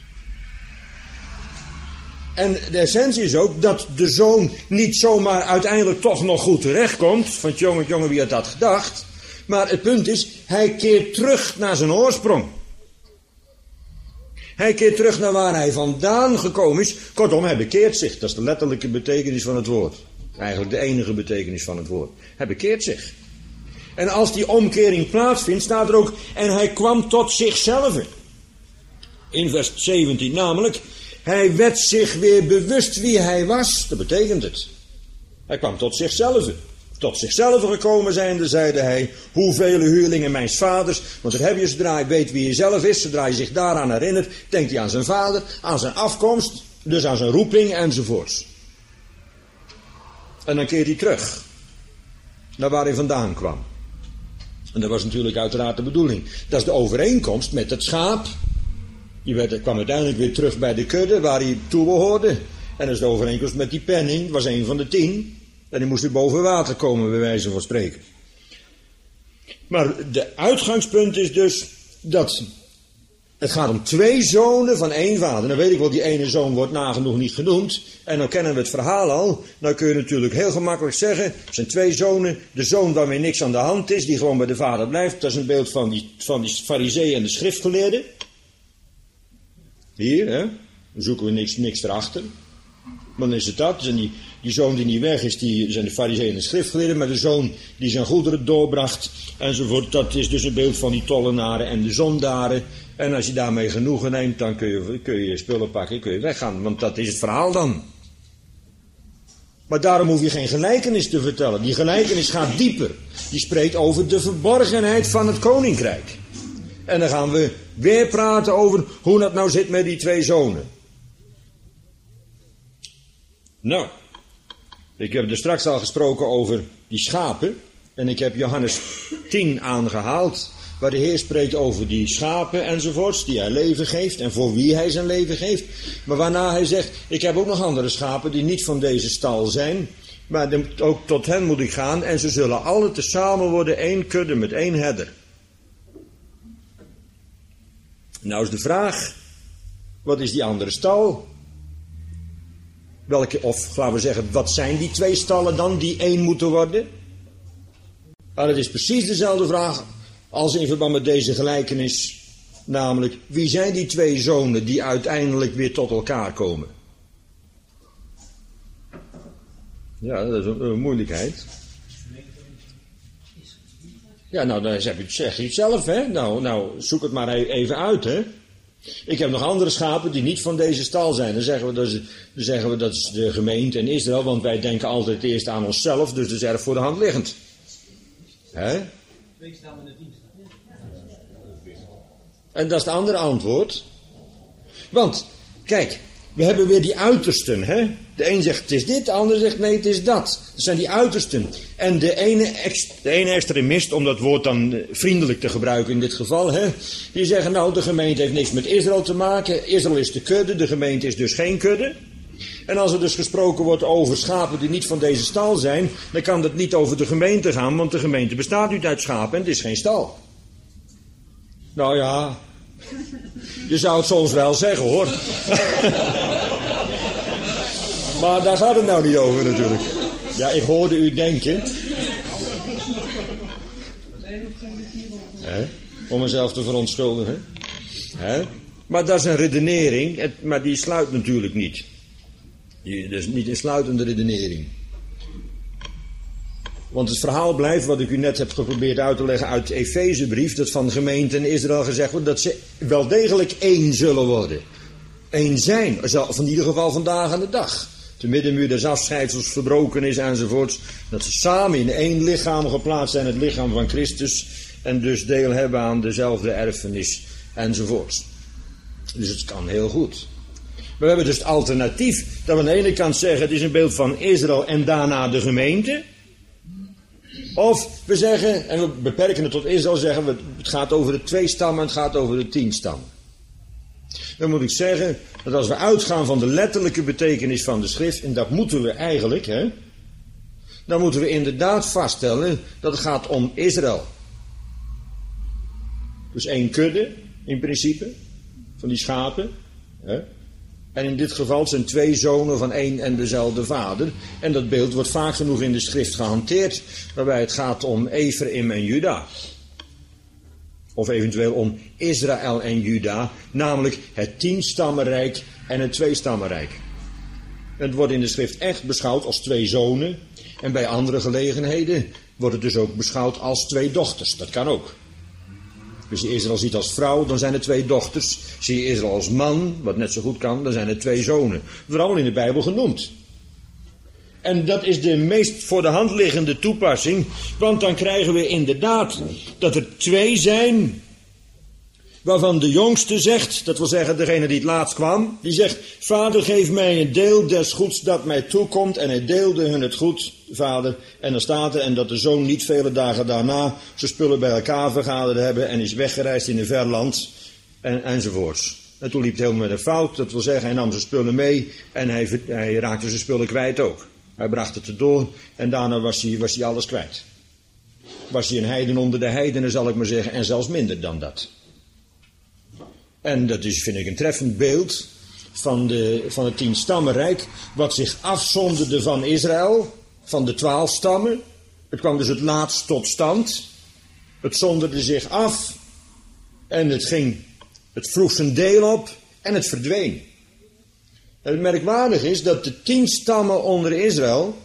En de essentie is ook dat de zoon niet zomaar uiteindelijk toch nog goed terechtkomt. Van jongen, wie had dat gedacht? Maar het punt is, hij keert terug naar zijn oorsprong. Hij keert terug naar waar hij vandaan gekomen is. Kortom, hij bekeert zich. Dat is de letterlijke betekenis van het woord. Eigenlijk de enige betekenis van het woord. Hij bekeert zich. En als die omkering plaatsvindt, staat er ook, en hij kwam tot zichzelf. In vers 17 namelijk, hij werd zich weer bewust wie hij was. Dat betekent het. Hij kwam tot zichzelf. Tot zichzelf gekomen zijnde, zeide hij, hoeveel huurlingen mijns vaders. Want dat heb je zodra hij weet wie hij zelf is, zodra hij zich daaraan herinnert, denkt hij aan zijn vader, aan zijn afkomst, dus aan zijn roeping enzovoorts. En dan keert hij terug naar waar hij vandaan kwam. En dat was natuurlijk uiteraard de bedoeling. Dat is de overeenkomst met het schaap. Die kwam uiteindelijk weer terug bij de kudde waar hij toe behoorde. En dat is de overeenkomst met die penning. Dat was een van de 10. En die moest weer boven water komen, bij wijze van spreken. Maar de uitgangspunt is dus dat het gaat om 2 zonen van 1 vader. Dan weet ik wel, die ene zoon wordt nagenoeg niet genoemd. En dan kennen we het verhaal al. Dan kun je natuurlijk heel gemakkelijk zeggen, het zijn 2 zonen. De zoon waarmee niks aan de hand is, die gewoon bij de vader blijft. Dat is een beeld van die farizeeën en de schriftgeleerden. Hier, hè. Dan zoeken we niks erachter. Dan is het dat. En die zoon die niet weg is, die zijn de farizeeën en de schriftgeleerden. Maar de zoon die zijn goederen doorbracht enzovoort, dat is dus een beeld van die tollenaren en de zondaren. En als je daarmee genoegen neemt, dan kun je spullen pakken, kun je weggaan. Want dat is het verhaal dan. Maar daarom hoef je geen gelijkenis te vertellen. Die gelijkenis gaat dieper. Die spreekt over de verborgenheid van het koninkrijk. En dan gaan we weer praten over hoe dat nou zit met die 2 zonen. Nou, ik heb er straks al gesproken over die schapen. En ik heb Johannes 10 aangehaald, waar de Heer spreekt over die schapen enzovoorts, die hij leven geeft en voor wie hij zijn leven geeft. Maar waarna hij zegt, ik heb ook nog andere schapen die niet van deze stal zijn, maar ook tot hen moet ik gaan en ze zullen alle tezamen worden 1 kudde met 1 herder. Nou is de vraag, wat is die andere stal? Of laten we zeggen, wat zijn die 2 stallen dan die 1 moeten worden? Maar het is precies dezelfde vraag als in verband met deze gelijkenis. Namelijk, wie zijn die 2 zonen die uiteindelijk weer tot elkaar komen? Ja, dat is een moeilijkheid. Ja, nou, dan zeg je het zelf, hè. Nou, zoek het maar even uit, hè. Ik heb nog andere schapen die niet van deze stal zijn. Dan zeggen we dat is de gemeente in Israël, want wij denken altijd eerst aan onszelf, dus dat is erg voor de hand liggend. Hè? En dat is het andere antwoord. Want, kijk, we hebben weer die uitersten, hè. De een zegt het is dit, de ander zegt nee het is dat. Dat zijn die uitersten. En de ene extremist, om dat woord dan vriendelijk te gebruiken in dit geval, hè, die zeggen nou de gemeente heeft niks met Israël te maken. Israël is de kudde, de gemeente is dus geen kudde. En als er dus gesproken wordt over schapen die niet van deze stal zijn, dan kan dat niet over de gemeente gaan, want de gemeente bestaat niet uit schapen en het is geen stal. Nou ja, je zou het soms wel zeggen hoor. Maar daar gaat het nou niet over natuurlijk. Ja, ik hoorde u denken. Om mezelf te verontschuldigen. Maar dat is een redenering, maar die sluit natuurlijk niet. Dat is niet een sluitende redenering. Want het verhaal blijft, wat ik u net heb geprobeerd uit te leggen uit de Efezebrief, dat van gemeenten in Israël gezegd wordt dat ze wel degelijk één zullen worden. Eén zijn, van in ieder geval vandaag aan de dag. De middenmuur des afscheidsels verbroken is enzovoorts. Dat ze samen in één lichaam geplaatst zijn, het lichaam van Christus. En dus deel hebben aan dezelfde erfenis enzovoorts. Dus het kan heel goed. Maar we hebben dus het alternatief. Dat we aan de ene kant zeggen het is een beeld van Israël en daarna de gemeente. Of we zeggen, en we beperken het tot Israël, zeggen we het gaat over de 2 stammen, het gaat over de 10 stammen. Dan moet ik zeggen dat als we uitgaan van de letterlijke betekenis van de schrift, en dat moeten we eigenlijk, dan moeten we inderdaad vaststellen dat het gaat om Israël. Dus 1 kudde, in principe, van die schapen. En in dit geval zijn 2 zonen van 1 en dezelfde vader. En dat beeld wordt vaak genoeg in de schrift gehanteerd, waarbij het gaat om Ephraim en Juda. Of eventueel om Israël en Juda, namelijk het 10-stammenrijk en het 2-stammenrijk. Het wordt in de schrift echt beschouwd als 2 zonen. En bij andere gelegenheden wordt het dus ook beschouwd als 2 dochters. Dat kan ook. Dus je Israël ziet als vrouw, dan zijn er 2 dochters. Zie je Israël als man, wat net zo goed kan, dan zijn er 2 zonen. Dat wordt allemaal in de Bijbel genoemd. En dat is de meest voor de hand liggende toepassing. Want dan krijgen we inderdaad dat er 2 zijn, waarvan de jongste zegt, dat wil zeggen degene die het laatst kwam, die zegt, Vader geef mij een deel des goeds dat mij toekomt. En hij deelde hun het goed, Vader. En dan staat er, en dat de zoon niet vele dagen daarna zijn spullen bij elkaar vergaderd hebben en is weggereisd in een ver land enzovoorts. En toen liep het helemaal met een fout, dat wil zeggen hij nam zijn spullen mee en hij raakte zijn spullen kwijt ook. Hij bracht het erdoor en daarna was hij alles kwijt. Was hij een heiden onder de heidenen, zal ik maar zeggen, en zelfs minder dan dat. En dat is, vind ik, een treffend beeld van het 10-stammenrijk, wat zich afzonderde van Israël, van de 12 stammen. Het kwam dus het laatst tot stand. Het zonderde zich af en het vroeg zijn deel op en het verdween. En het merkwaardig is dat de 10 stammen onder Israël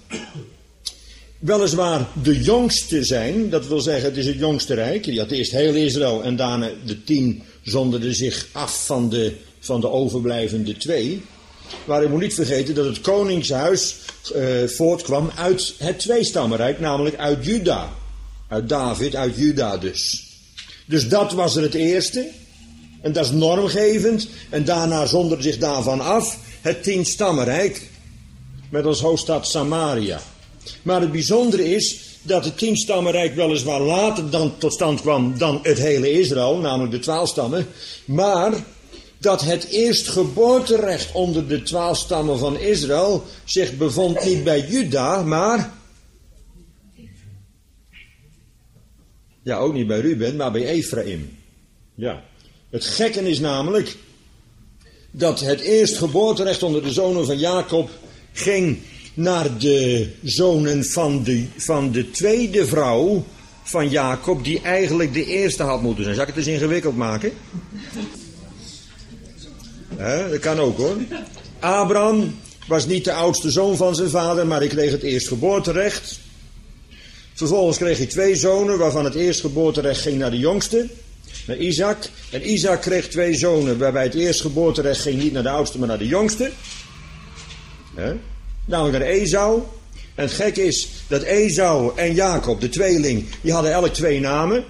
weliswaar de jongste zijn. Dat wil zeggen, het is het jongste rijk. Je had eerst heel Israël en daarna de 10 zonderden zich af van de overblijvende 2. Maar je moet niet vergeten dat het koningshuis voortkwam uit het 2-stammenrijk, namelijk uit Juda. Uit David, uit Juda dus. Dus dat was er het eerste. En dat is normgevend. En daarna zonderde zich daarvan af het 10-stammenrijk. Met als hoofdstad Samaria. Maar het bijzondere is dat het 10-stammenrijk weliswaar later dan tot stand kwam dan het hele Israël, namelijk de 12 stammen. Maar dat het eerstgeboorterecht onder de 12 stammen van Israël zich bevond niet bij Juda, maar ja, ook niet bij Ruben, maar bij Ephraim. Ja. Het gekke is namelijk dat het eerstgeboorterecht onder de zonen van Jacob ging naar de zonen van de tweede vrouw van Jacob, die eigenlijk de eerste had moeten zijn. Zal ik het eens ingewikkeld maken? Dat kan ook hoor. Abraham was niet de oudste zoon van zijn vader, maar hij kreeg het eerstgeboorterecht. Vervolgens kreeg hij 2 zonen, waarvan het eerstgeboorterecht ging naar de jongste, naar Isaac. En Isaac kreeg 2 zonen, waarbij het eerstgeboorterecht ging niet naar de oudste, maar naar de jongste. Namelijk naar Esau. En het gek is dat Esau en Jacob, de tweeling, die hadden elk 2 namen.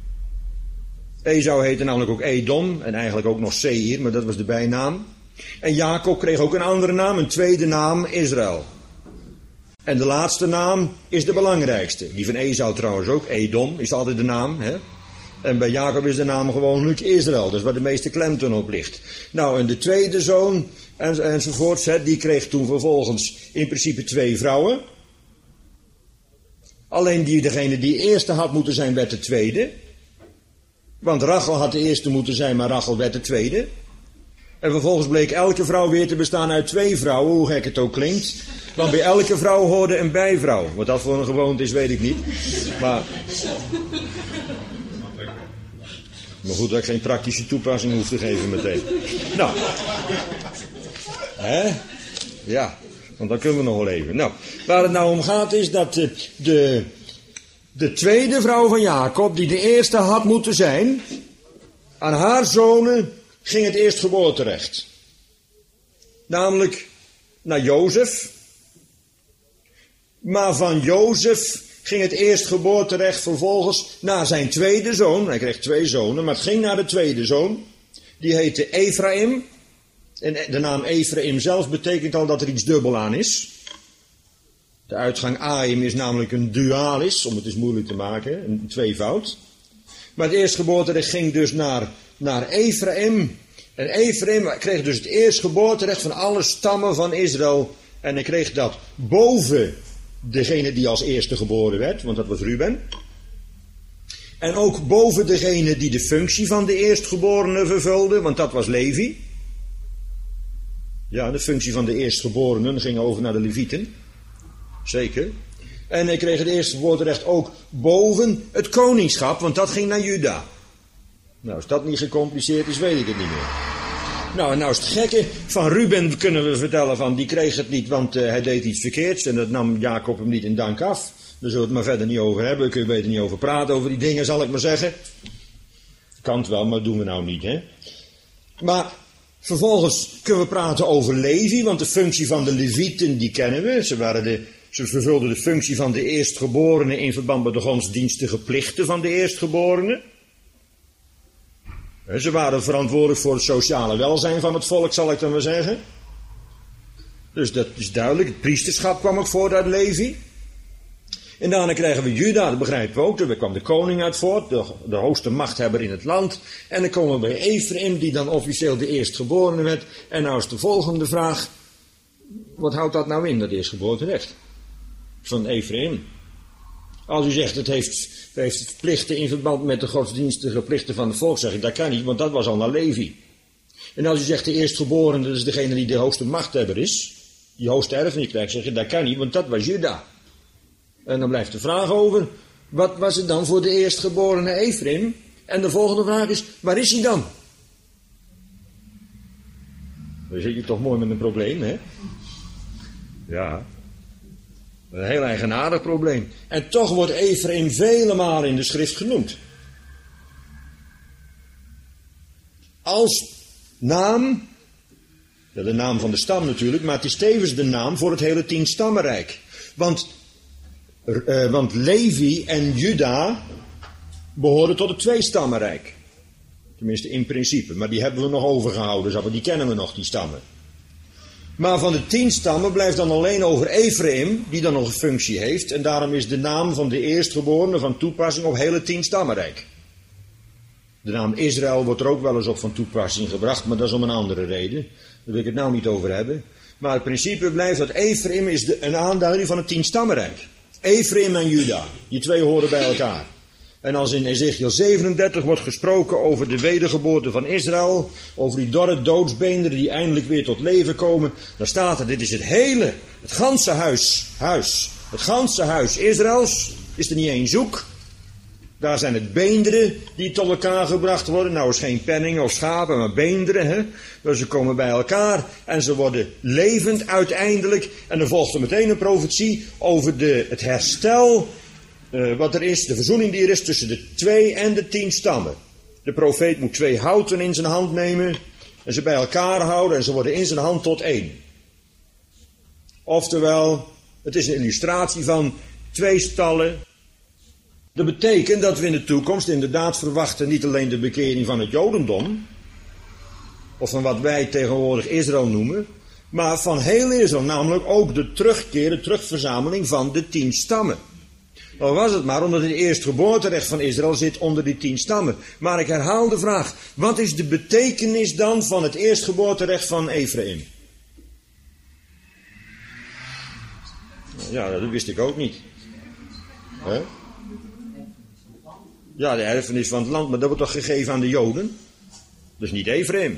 Esau heette namelijk ook Edom en eigenlijk ook nog Seir, maar dat was de bijnaam. En Jacob kreeg ook een andere naam, een tweede naam, Israël. En de laatste naam is de belangrijkste. Die van Esau trouwens ook, Edom is altijd de naam. En bij Jacob is de naam gewoonlijk Israël. Dat is waar de meeste klemtoon op ligt. Nou, en de tweede zoon enzovoorts, die kreeg toen vervolgens in principe 2 vrouwen. Alleen degene die eerste had moeten zijn, werd de tweede. Want Rachel had de eerste moeten zijn, maar Rachel werd de tweede. En vervolgens bleek elke vrouw weer te bestaan uit 2 vrouwen, hoe gek het ook klinkt. Want bij elke vrouw hoorde een bijvrouw. Wat dat voor een gewoonte is, weet ik niet. Maar goed, dat ik geen praktische toepassing hoef te geven meteen. Nou. Ja, want dan kunnen we nog wel even. Nou, waar het nou om gaat is dat de tweede vrouw van Jacob, die de eerste had moeten zijn, aan haar zonen ging het eerstgeboorterecht. Namelijk naar Jozef. Maar van Jozef ging het eerstgeboorterecht vervolgens naar zijn tweede zoon. Hij kreeg 2 zonen, maar het ging naar de tweede zoon. Die heette Ephraim. En de naam Ephraim zelf betekent al dat er iets dubbel aan is. De uitgang Aim is namelijk een dualis, om het eens moeilijk te maken, een tweevoud. Maar het eerstgeboorterecht ging dus naar Ephraim. En Ephraim kreeg dus het eerstgeboorterecht van alle stammen van Israël. En hij kreeg dat boven degene die als eerste geboren werd, want dat was Ruben. En ook boven degene die de functie van de eerstgeborene vervulde, want dat was Levi. Ja, de functie van de eerstgeborenen ging over naar de Levieten. Zeker. En hij kreeg het eerstgeboorterecht ook boven het koningschap, want dat ging naar Juda. Nou, als dat niet gecompliceerd is, weet ik het niet meer. Nou, en nou is het gekke, van Ruben kunnen we vertellen van, die kreeg het niet, want hij deed iets verkeerds en dat nam Jacob hem niet in dank af. Daar zullen we het maar verder niet over hebben, daar kun je beter niet over praten, over die dingen, zal ik maar zeggen. Kan het wel, maar dat doen we nou niet, hè. Maar vervolgens kunnen we praten over Levi, want de functie van de Levieten, die kennen we. Ze vervulden de functie van de eerstgeborene in verband met de godsdienstige plichten van de eerstgeborene. Ze waren verantwoordelijk voor het sociale welzijn van het volk, zal ik dan maar zeggen. Dus dat is duidelijk. Het priesterschap kwam ook voort uit Levi. En daarna krijgen we Juda, dat begrijpen we ook. Daar kwam de koning uit voort, de hoogste machthebber in het land. En dan komen we bij Ephraim, die dan officieel de eerstgeborene werd. En nou is de volgende vraag, wat houdt dat nou in, dat eerstgeboorterecht van Ephraim? Als u zegt, het heeft plichten in verband met de godsdienstige plichten van het volk, zeg ik, dat kan niet, want dat was al naar Levi. En als u zegt, de eerstgeborene, dat is degene die de hoogste machthebber is, die hoogste erfenis krijgt, zeg je, dat kan niet, want dat was Juda. En dan blijft de vraag over, wat was het dan voor de eerstgeborene Ephraim? En de volgende vraag is, waar is hij dan? Dan zit je toch mooi met een probleem, hè? Ja. Een heel eigenaardig probleem. En toch wordt Ephraim vele malen in de schrift genoemd. Als naam, ja, de naam van de stam natuurlijk, maar het is tevens de naam voor het hele 10-stammenrijk. Want Levi en Juda behoren tot het 2-stammenrijk. Tenminste in principe, maar die hebben we nog overgehouden, die kennen we nog, die stammen. Maar van de 10 stammen blijft dan alleen over Ephraim, die dan nog een functie heeft. En daarom is de naam van de eerstgeborene van toepassing op hele 10-stammenrijk. De naam Israël wordt er ook wel eens op van toepassing gebracht, maar dat is om een andere reden. Daar wil ik het nou niet over hebben. Maar het principe blijft dat Ephraim is een aanduiding van het 10-stammenrijk. Ephraim en Juda, die 2 horen bij elkaar. En als in Ezekiel 37 wordt gesproken over de wedergeboorte van Israël, over die dorre doodsbeenderen die eindelijk weer tot leven komen, dan staat er, dit is het ganse huis, het ganse huis Israëls, is er niet één zoek. Daar zijn het beenderen die tot elkaar gebracht worden. Nou is geen penningen of schapen, maar beenderen. Hè? Dus ze komen bij elkaar en ze worden levend uiteindelijk. En dan volgt er meteen een profetie over het herstel wat er is, de verzoening die er is tussen de 2 en de 10 stammen. De profeet moet 2 houten in zijn hand nemen en ze bij elkaar houden en ze worden in zijn hand tot 1. Oftewel, het is een illustratie van 2 stallen. Dat betekent dat we in de toekomst inderdaad verwachten niet alleen de bekering van het Jodendom, of van wat wij tegenwoordig Israël noemen, maar van heel Israël, namelijk ook de terugverzameling van de 10 stammen. Al was het maar omdat het eerstgeboorterecht van Israël zit onder die 10 stammen. Maar ik herhaal de vraag. Wat is de betekenis dan van het eerstgeboorterecht van Ephraim? Ja, dat wist ik ook niet. He? Ja, de erfenis van het land, maar dat wordt toch gegeven aan de Joden? Dat is niet Ephraim.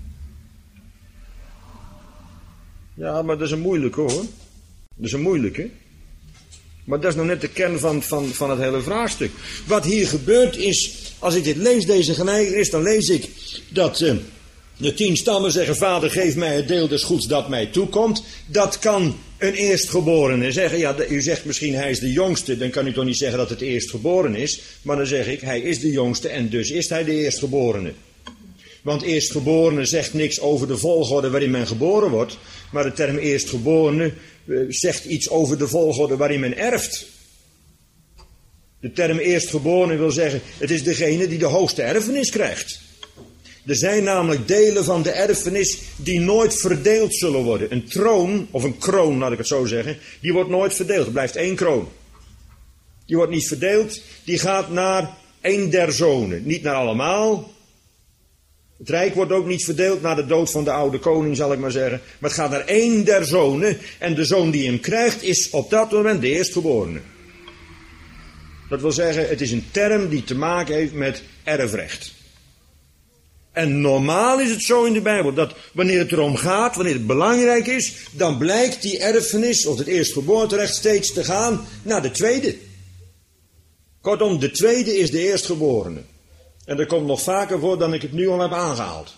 Ja, maar dat is een moeilijke hoor. Dat is een moeilijke. Maar dat is nou net de kern van het hele vraagstuk. Wat hier gebeurt is, als ik dit lees, deze gelijkenis, dan lees ik dat de 10 stammen zeggen, Vader geef mij het deel des goeds dat mij toekomt. Dat kan een eerstgeborene zeggen. Ja, u zegt misschien hij is de jongste, dan kan u toch niet zeggen dat het eerstgeboren is. Maar dan zeg ik, hij is de jongste en dus is hij de eerstgeborene. Want eerstgeborene zegt niks over de volgorde waarin men geboren wordt. Maar de term eerstgeborene zegt iets over de volgorde waarin men erft. De term eerstgeborene wil zeggen, het is degene die de hoogste erfenis krijgt. Er zijn namelijk delen van de erfenis die nooit verdeeld zullen worden. Een troon, of een kroon, laat ik het zo zeggen, die wordt nooit verdeeld. Er blijft 1 kroon. Die wordt niet verdeeld, die gaat naar 1 der zonen. Niet naar allemaal. Het rijk wordt ook niet verdeeld na de dood van de oude koning, zal ik maar zeggen. Maar het gaat naar 1 der zonen. En de zoon die hem krijgt is op dat moment de eerstgeborene. Dat wil zeggen, het is een term die te maken heeft met erfrecht. En normaal is het zo in de Bijbel, dat wanneer het erom gaat, wanneer het belangrijk is, dan blijkt die erfenis, of het eerstgeboorterecht, steeds te gaan naar de tweede. Kortom, de tweede is de eerstgeborene. En dat komt nog vaker voor dan ik het nu al heb aangehaald.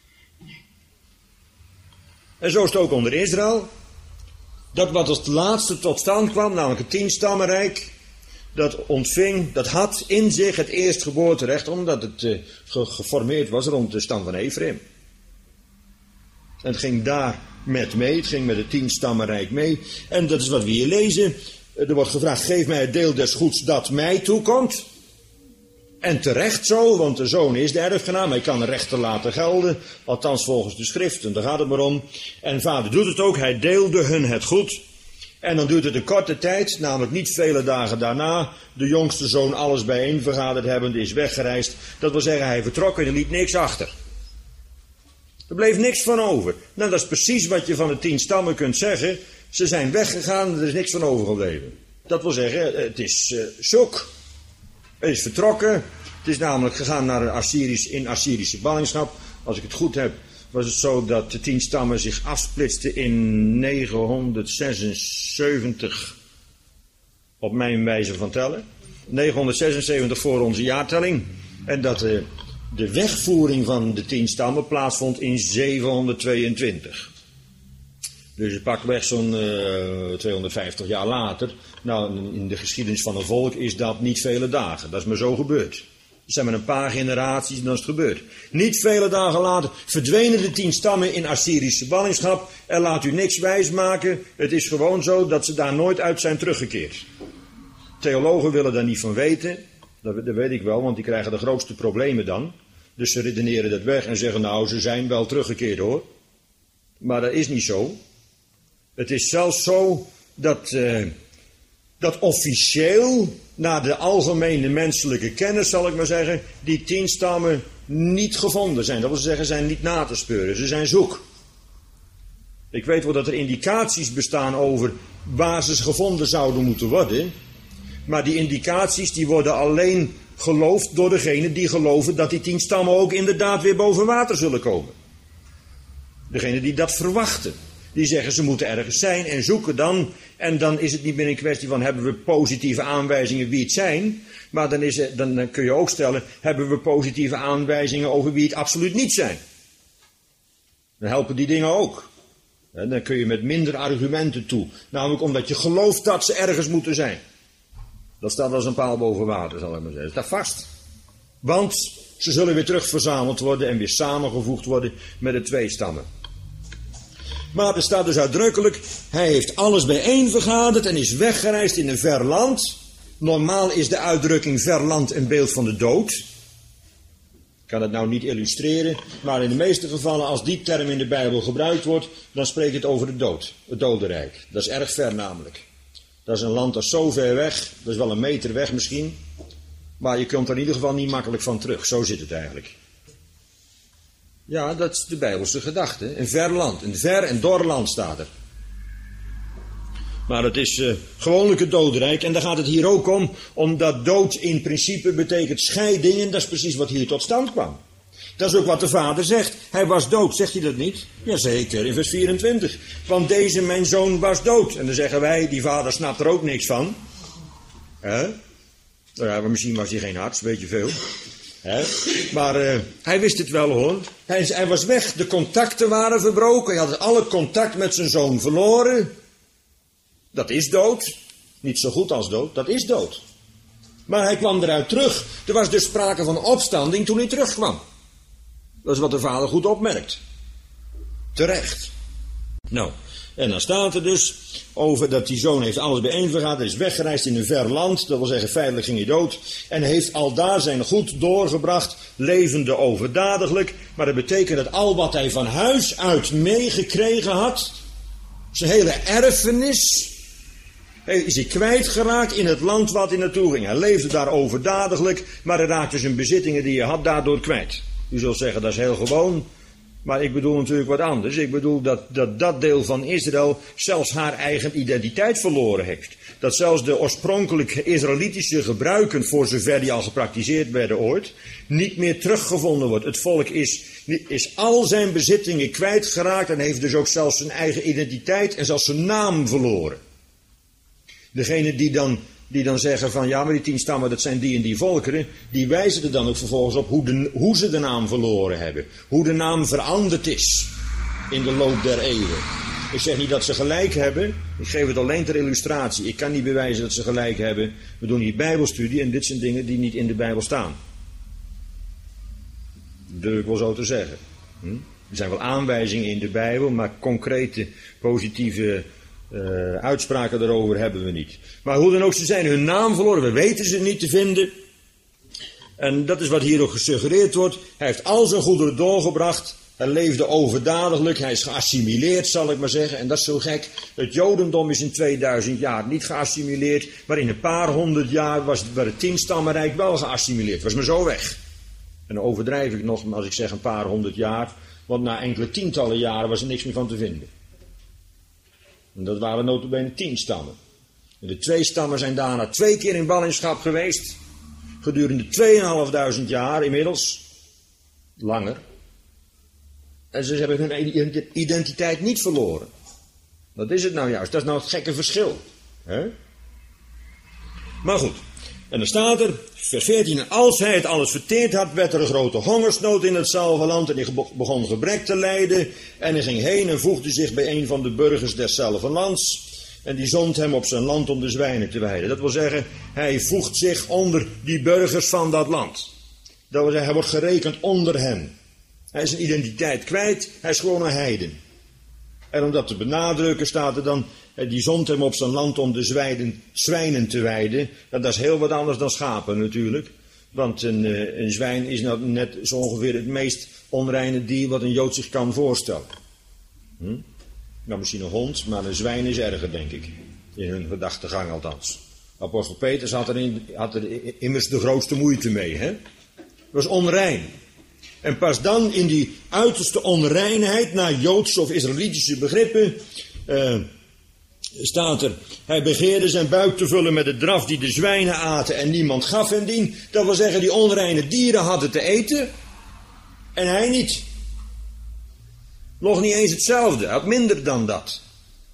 En zo is het ook onder Israël. Dat wat als laatste tot stand kwam, namelijk het 10-stammenrijk, dat had in zich het eerstgeboorterecht, omdat het geformeerd was rond de stam van Ephraim. En het ging daar met mee, het ging met het 10-stammenrijk mee. En dat is wat we hier lezen. Er wordt gevraagd, geef mij het deel des goeds dat mij toekomt. En terecht zo, want de zoon is de erfgenaam, hij kan de rechten laten gelden, althans volgens de schrift, en daar gaat het maar om. En vader doet het ook, hij deelde hun het goed. En dan duurt het een korte tijd, namelijk niet vele dagen daarna, de jongste zoon alles bijeen vergaderd hebbende is weggereisd. Dat wil zeggen, hij vertrok en er liet niks achter. Er bleef niks van over. Nou, dat is precies wat je van de 10 stammen kunt zeggen. Ze zijn weggegaan, er is niks van overgebleven. Dat wil zeggen, het is zoek. Het is vertrokken. Het is namelijk gegaan naar Assyrische ballingschap. Als ik het goed heb, was het zo dat de 10 stammen zich afsplitsten in 976 op mijn wijze van tellen. 976 voor onze jaartelling. En dat de wegvoering van de 10 stammen plaatsvond in 722. Dus het pakt weg zo'n 250 jaar later. Nou, in de geschiedenis van een volk is dat niet vele dagen. Dat is maar zo gebeurd. Het zijn maar een paar generaties en dan is het gebeurd. Niet vele dagen later verdwenen de 10 stammen in Assyrische ballingschap. En laat u niks wijsmaken. Het is gewoon zo dat ze daar nooit uit zijn teruggekeerd. Theologen willen daar niet van weten. Dat weet ik wel, want die krijgen de grootste problemen dan. Dus ze redeneren dat weg en zeggen, nou, ze zijn wel teruggekeerd hoor. Maar dat is niet zo. Het is zelfs zo dat officieel, naar de algemene menselijke kennis zal ik maar zeggen, die 10 stammen niet gevonden zijn. Dat wil zeggen, zijn niet na te speuren. Ze zijn zoek. Ik weet wel dat er indicaties bestaan over waar ze gevonden zouden moeten worden. Maar die indicaties die worden alleen geloofd door degenen die geloven dat die 10 stammen ook inderdaad weer boven water zullen komen. Degenen die dat verwachten. Die zeggen ze moeten ergens zijn en zoeken dan. En dan is het niet meer een kwestie van hebben we positieve aanwijzingen wie het zijn. Maar dan kun je ook stellen, hebben we positieve aanwijzingen over wie het absoluut niet zijn. Dan helpen die dingen ook. En dan kun je met minder argumenten toe. Namelijk omdat je gelooft dat ze ergens moeten zijn. Dat staat als een paal boven water, zal ik maar zeggen. Dat staat vast. Want ze zullen weer terug verzameld worden en weer samengevoegd worden met de 2 stammen. Maar er staat dus uitdrukkelijk, hij heeft alles bijeen vergaderd en is weggereisd in een ver land. Normaal is de uitdrukking ver land een beeld van de dood. Ik kan het nou niet illustreren, maar in de meeste gevallen als die term in de Bijbel gebruikt wordt, dan spreekt het over de dood, het dodenrijk. Dat is erg ver namelijk. Dat is een land dat is zo ver weg, dat is wel een meter weg misschien, maar je komt er in ieder geval niet makkelijk van terug. Zo zit het eigenlijk. Ja, dat is de Bijbelse gedachte. Een ver land, een ver en dor land staat er. Maar het is gewoonlijk het dodenrijk. En daar gaat het hier ook om. Omdat dood in principe betekent scheidingen. Dat is precies wat hier tot stand kwam. Dat is ook wat de vader zegt. Hij was dood, zegt hij dat niet? Jazeker, in vers 24. Want deze mijn zoon was dood. En dan zeggen wij, die vader snapt er ook niks van. Nou ja, maar misschien was hij geen arts, weet je veel. Maar hij wist het wel hoor. Hij was weg, de contacten waren verbroken. Hij had alle contact met zijn zoon verloren. Dat is dood. Niet zo goed als dood, dat is dood. Maar hij kwam eruit terug. Er was dus sprake van opstanding toen hij terugkwam. Dat is wat de vader goed opmerkt. Terecht. Nou, en dan staat er dus over dat die zoon heeft alles bijeenvergaderd, is weggereisd in een ver land, dat wil zeggen feitelijk ging hij dood, en heeft al daar zijn goed doorgebracht, levende overdadiglijk, maar dat betekent dat al wat hij van huis uit meegekregen had, zijn hele erfenis, is hij kwijtgeraakt in het land wat hij naartoe ging. Hij leefde daar overdadiglijk, maar hij raakte zijn bezittingen die hij had daardoor kwijt. U zult zeggen dat is heel gewoon. Maar ik bedoel natuurlijk wat anders. Ik bedoel dat deel van Israël zelfs haar eigen identiteit verloren heeft. Dat zelfs de oorspronkelijke Israëlitische gebruiken, voor zover die al gepraktiseerd werden ooit, niet meer teruggevonden wordt. Het volk is al zijn bezittingen kwijtgeraakt en heeft dus ook zelfs zijn eigen identiteit en zelfs zijn naam verloren. Degene die dan zeggen van ja, maar die 10 stammen, dat zijn die en die volkeren, die wijzen er dan ook vervolgens op hoe ze de naam verloren hebben. Hoe de naam veranderd is in de loop der eeuwen. Ik zeg niet dat ze gelijk hebben, ik geef het alleen ter illustratie. Ik kan niet bewijzen dat ze gelijk hebben. We doen hier bijbelstudie en dit zijn dingen die niet in de Bijbel staan. Dat durf ik wel zo te zeggen. Er zijn wel aanwijzingen in de Bijbel, maar concrete, positieve uitspraken daarover hebben we niet. Maar hoe dan ook, ze zijn hun naam verloren. We weten ze niet te vinden. En dat is wat hier ook gesuggereerd wordt. Hij heeft al zijn goederen doorgebracht. Hij leefde overdadiglijk. Hij is geassimileerd, zal ik maar zeggen. En dat is zo gek. Het Jodendom is in 2000 jaar niet geassimileerd. Maar in een paar honderd jaar was het 10-stammenrijk wel geassimileerd. Was maar zo weg. En dan overdrijf ik nog als ik zeg een paar honderd jaar. Want na enkele tientallen jaren was er niks meer van te vinden. En dat waren nota bene 10 stammen. En de 2 stammen zijn daarna 2 keer in ballingschap geweest. Gedurende 2500 jaar inmiddels. Langer. En ze hebben hun identiteit niet verloren. Dat is het nou juist. Dat is nou het gekke verschil. Maar goed. En dan staat er, vers 14, en als hij het alles verteerd had, werd er een grote hongersnood in hetzelfde land en hij begon gebrek te lijden. En hij ging heen en voegde zich bij een van de burgers deszelfde lands. En die zond hem op zijn land om de zwijnen te weiden. Dat wil zeggen, hij voegt zich onder die burgers van dat land. Dat wil zeggen, hij wordt gerekend onder hen. Hij is zijn identiteit kwijt, hij is gewoon een heiden. En om dat te benadrukken staat er dan, die zond hem op zijn land om de zwijnen te weiden. Dat is heel wat anders dan schapen natuurlijk. Want een zwijn is nou net zo ongeveer het meest onreine dier wat een Jood zich kan voorstellen. Nou, misschien een hond, maar een zwijn is erger, denk ik. In hun gedachtegang althans. Apostel Petrus had er immers de grootste moeite mee. Het was onrein. En pas dan in die uiterste onreinheid, naar Joodse of Israëlitische begrippen, staat er, hij begeerde zijn buik te vullen met de draf die de zwijnen aten en niemand gaf hem dien. Dat wil zeggen, die onreine dieren hadden te eten en hij niet. Nog niet eens hetzelfde, hij had minder dan dat.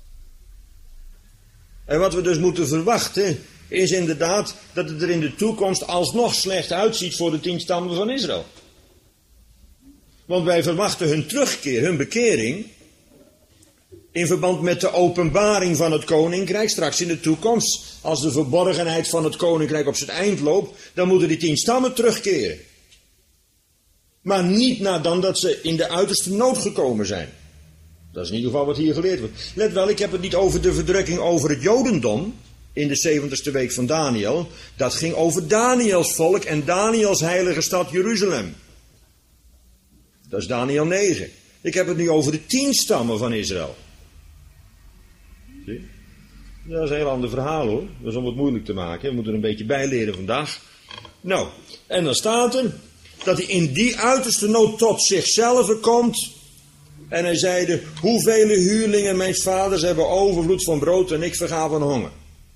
En wat we dus moeten verwachten, is inderdaad dat het er in de toekomst alsnog slecht uitziet voor de 10 stammen van Israël. Want wij verwachten hun terugkeer, hun bekering, in verband met de openbaring van het koninkrijk straks in de toekomst. Als de verborgenheid van het koninkrijk op zijn eind loopt, dan moeten die 10 stammen terugkeren. Maar niet nadat dat ze in de uiterste nood gekomen zijn. Dat is in ieder geval wat hier geleerd wordt. Let wel, ik heb het niet over de verdrukking over het Jodendom in de 70ste week van Daniel. Dat ging over Daniels volk en Daniels heilige stad Jeruzalem. Dat is Daniel 9. Ik heb het nu over de 10 stammen van Israël. Zie? Dat is een heel ander verhaal hoor. Dat is om het moeilijk te maken. We moeten er een beetje bijleren vandaag. Nou, en dan staat er dat hij in die uiterste nood tot zichzelf komt. En hij zeide, hoeveel huurlingen mijn vaders hebben overvloed van brood en ik verga van honger.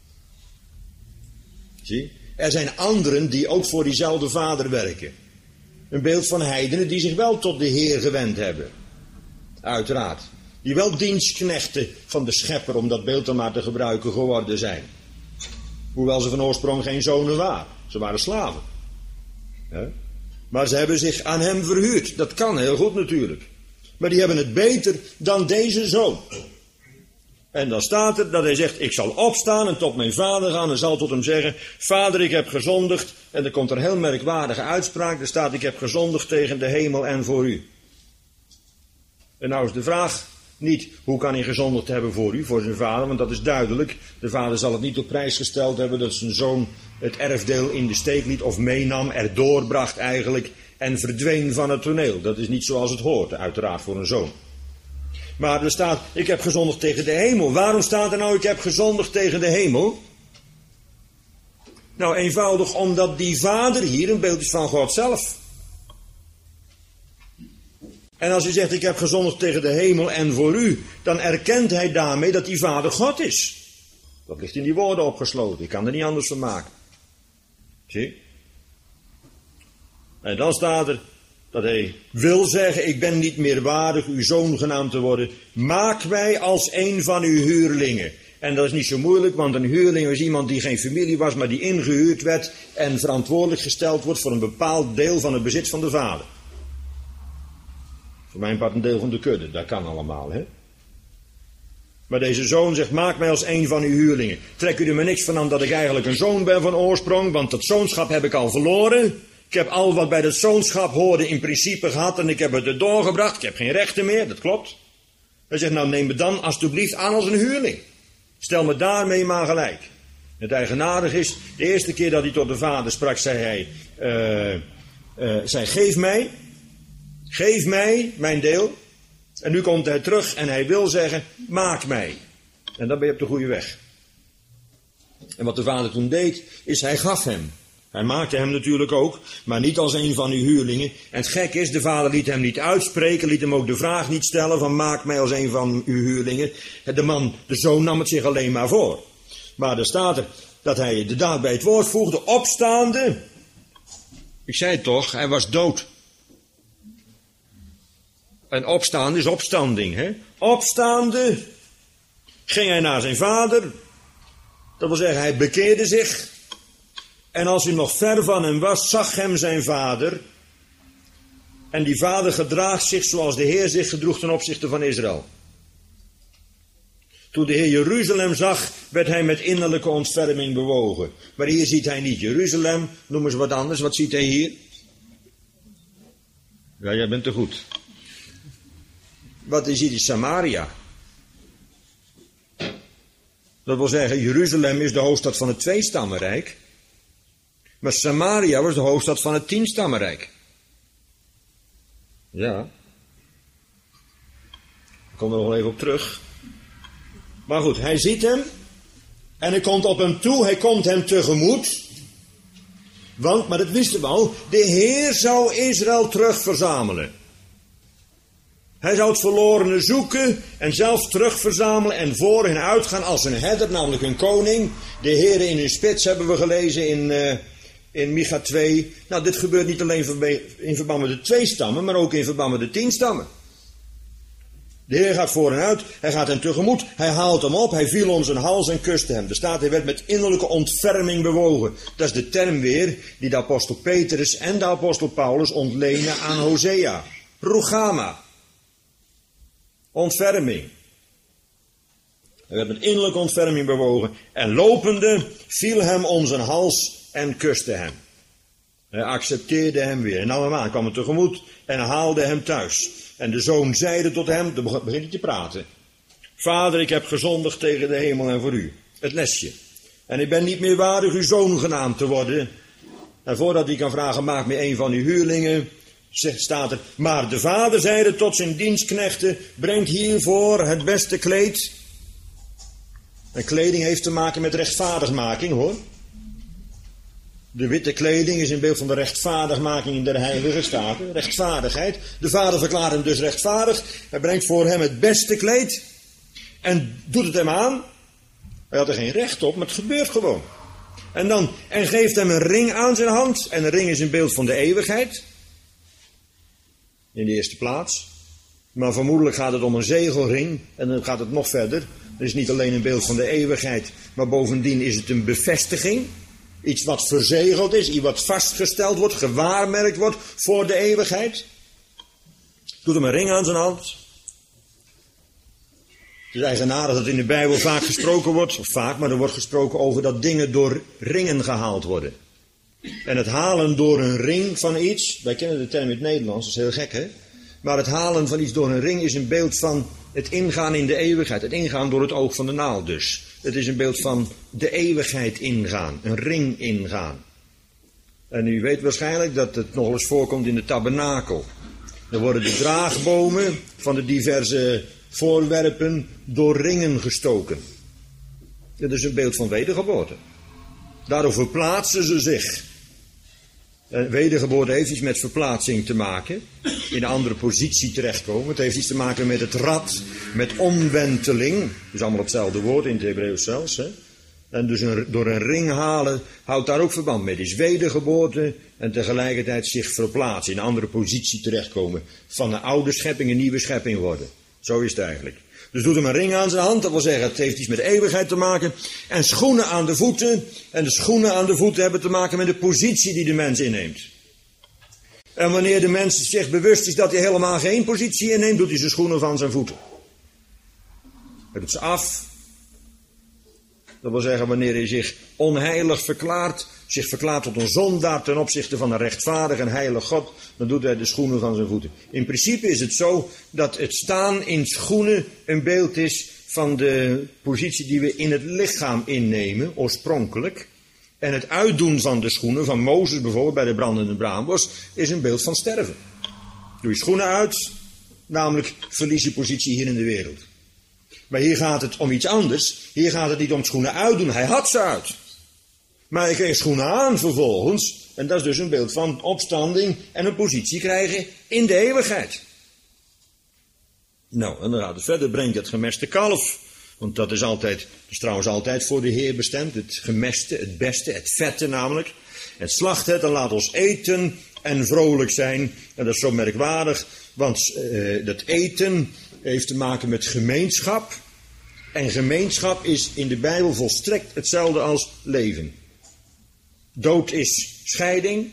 Zie, er zijn anderen die ook voor diezelfde vader werken. Een beeld van heidenen die zich wel tot de Heer gewend hebben. Uiteraard. Die wel dienstknechten van de schepper, om dat beeld dan maar te gebruiken, geworden zijn. Hoewel ze van oorsprong geen zonen waren. Ze waren slaven. Ja? Maar ze hebben zich aan hem verhuurd. Dat kan heel goed natuurlijk. Maar die hebben het beter dan deze zoon. En dan staat er dat hij zegt, ik zal opstaan en tot mijn vader gaan en zal tot hem zeggen, vader, ik heb gezondigd. En er komt een heel merkwaardige uitspraak. Er staat, ik heb gezondigd tegen de hemel en voor u. En nou is de vraag niet, hoe kan hij gezondigd hebben voor u, voor zijn vader, want dat is duidelijk. De vader zal het niet op prijs gesteld hebben dat zijn zoon het erfdeel in de steek liet of meenam, erdoor bracht eigenlijk en verdween van het toneel. Dat is niet zoals het hoort, uiteraard voor een zoon. Maar er staat, ik heb gezondigd tegen de hemel. Waarom staat er nou, ik heb gezondigd tegen de hemel? Nou, eenvoudig omdat die vader hier een beeld is van God zelf. En als hij zegt, ik heb gezondigd tegen de hemel en voor u, dan erkent hij daarmee dat die vader God is. Dat ligt in die woorden opgesloten. Ik kan er niet anders van maken. Zie? En dan staat er dat hij wil zeggen, ik ben niet meer waardig uw zoon genaamd te worden. Maak mij als een van uw huurlingen. En dat is niet zo moeilijk, want een huurling was iemand die geen familie was, maar die ingehuurd werd en verantwoordelijk gesteld wordt voor een bepaald deel van het bezit van de vader. Voor mijn part een deel van de kudde, dat kan allemaal, hè. Maar deze zoon zegt, maak mij als een van uw huurlingen. Trek u er maar niks van aan dat ik eigenlijk een zoon ben van oorsprong, want dat zoonschap heb ik al verloren. Ik heb al wat bij dat zoonschap hoorde in principe gehad en ik heb het er doorgebracht. Ik heb geen rechten meer, dat klopt. Hij zegt, nou neem me dan alsjeblieft aan als een huurling. Stel me daarmee maar gelijk. Het eigenaardig is, de eerste keer dat hij tot de vader sprak, zei hij, geef mij mijn deel. En nu komt hij terug en hij wil zeggen, maak mij. En dan ben je op de goede weg. En wat de vader toen deed, is hij gaf hem. Hij maakte hem natuurlijk ook, maar niet als een van uw huurlingen. En het gek is, de vader liet hem niet uitspreken, liet hem ook de vraag niet stellen van maak mij als een van uw huurlingen. De zoon nam het zich alleen maar voor. Maar er staat er dat hij de daad bij het woord voegde, opstaande. Ik zei het toch, hij was dood. En opstaan is opstanding, hè? Opstaande ging hij naar zijn vader. Dat wil zeggen, hij bekeerde zich. En als hij nog ver van hem was, zag hem zijn vader. En die vader gedraagt zich zoals de Heer zich gedroeg ten opzichte van Israël. Toen de Heer Jeruzalem zag, werd hij met innerlijke ontferming bewogen. Maar hier ziet hij niet Jeruzalem, noem eens wat anders. Wat ziet hij hier? Ja, jij bent te goed. Wat is hier? Samaria. Dat wil zeggen, Jeruzalem is de hoofdstad van het tweestammenrijk. Maar Samaria was de hoofdstad van het 10-stammenrijk. Ja. Ik kom er nog even op terug. Maar goed, hij ziet hem. En hij komt op hem toe, hij komt hem tegemoet. Want, maar dat wisten we al, de Heer zou Israël terugverzamelen. Hij zou het verlorene zoeken en zelf terugverzamelen en voor hen uitgaan als een herder, namelijk een koning. De Heere in hun spits hebben we gelezen in Micha 2. Nou, dit gebeurt niet alleen in verband met de 2 stammen, maar ook in verband met de 10 stammen. De Heer gaat voor hen uit, hij gaat hen tegemoet, hij haalt hem op, hij viel om zijn hals en kuste hem. Er staat, hij werd met innerlijke ontferming bewogen. Dat is de term weer die de apostel Petrus en de apostel Paulus ontlenen aan Hosea. Rugama. Ontferming. Hij werd met innerlijke ontferming bewogen en lopende viel hem om zijn hals en kuste hem. Hij accepteerde hem weer en nam hem aan, kwam hem tegemoet en haalde hem thuis. En de zoon zeide tot hem, dan begint hij te praten. Vader, ik heb gezondigd tegen de hemel en voor u. Het lesje. En ik ben niet meer waardig uw zoon genaamd te worden. En voordat hij kan vragen, maak me een van uw huurlingen, staat er, maar de vader zeide tot zijn dienstknechten, brengt hiervoor het beste kleed. En kleding heeft te maken met rechtvaardigmaking, hoor. De witte kleding is een beeld van de rechtvaardigmaking in de heilige staten. Rechtvaardigheid. De Vader verklaart hem dus rechtvaardig. Hij brengt voor hem het beste kleed. En doet het hem aan. Hij had er geen recht op, maar het gebeurt gewoon. En geeft hem een ring aan zijn hand. En een ring is een beeld van de eeuwigheid. In de eerste plaats. Maar vermoedelijk gaat het om een zegelring. En dan gaat het nog verder. Het is niet alleen een beeld van de eeuwigheid. Maar bovendien is het een bevestiging. Iets wat verzegeld is. Iets wat vastgesteld wordt. Gewaarmerkt wordt voor de eeuwigheid. Doet hem een ring aan zijn hand. Het is eigenaardig dat in de Bijbel vaak gesproken wordt. Of vaak, maar er wordt gesproken over dat dingen door ringen gehaald worden. En het halen door een ring van iets. Wij kennen de term in het Nederlands. Dat is heel gek, hè? Maar het halen van iets door een ring is een beeld van het ingaan in de eeuwigheid. Het ingaan door het oog van de naald dus. Het is een beeld van de eeuwigheid ingaan. Een ring ingaan. En u weet waarschijnlijk dat het nog eens voorkomt in de tabernakel. Er worden de draagbomen van de diverse voorwerpen door ringen gestoken. Dat is een beeld van wedergeboorte. Daardoor verplaatsen ze zich. Wedergeboorte heeft iets met verplaatsing te maken. In een andere positie terechtkomen. Het heeft iets te maken met het rad. Met omwenteling. Dat is allemaal hetzelfde woord in het Hebreeuws zelfs. Hè? En dus door een ring halen houdt daar ook verband mee. Het is wedergeboorte en tegelijkertijd zich verplaatsen. In een andere positie terechtkomen. Van een oude schepping een nieuwe schepping worden. Zo is het eigenlijk. Dus doet hem een ring aan zijn hand. Dat wil zeggen, het heeft iets met eeuwigheid te maken. En schoenen aan de voeten. En de schoenen aan de voeten hebben te maken met de positie die de mens inneemt. En wanneer de mens zich bewust is dat hij helemaal geen positie inneemt, doet hij zijn schoenen van zijn voeten. Hij doet ze af. Dat wil zeggen, wanneer hij zich onheilig verklaart, zich verklaart tot een zondaar ten opzichte van een rechtvaardig en heilig God, dan doet hij de schoenen van zijn voeten. In principe is het zo dat het staan in schoenen een beeld is van de positie die we in het lichaam innemen, oorspronkelijk. En het uitdoen van de schoenen, van Mozes bijvoorbeeld bij de brandende braambos, is een beeld van sterven. Doe je schoenen uit, namelijk verlies je positie hier in de wereld. Maar hier gaat het om iets anders. Hier gaat het niet om schoenen uitdoen. Hij had ze uit. Maar hij kreeg schoenen aan vervolgens. En dat is dus een beeld van opstanding en een positie krijgen in de eeuwigheid. Nou, en dan gaat het verder. Breng het gemeste kalf. Want dat is trouwens altijd voor de Heer bestemd. Het gemeste, het beste, het vette namelijk. Het slacht het en laat ons eten en vrolijk zijn. En dat is zo merkwaardig. Want dat eten heeft te maken met gemeenschap. En gemeenschap is in de Bijbel volstrekt hetzelfde als leven. Dood is scheiding.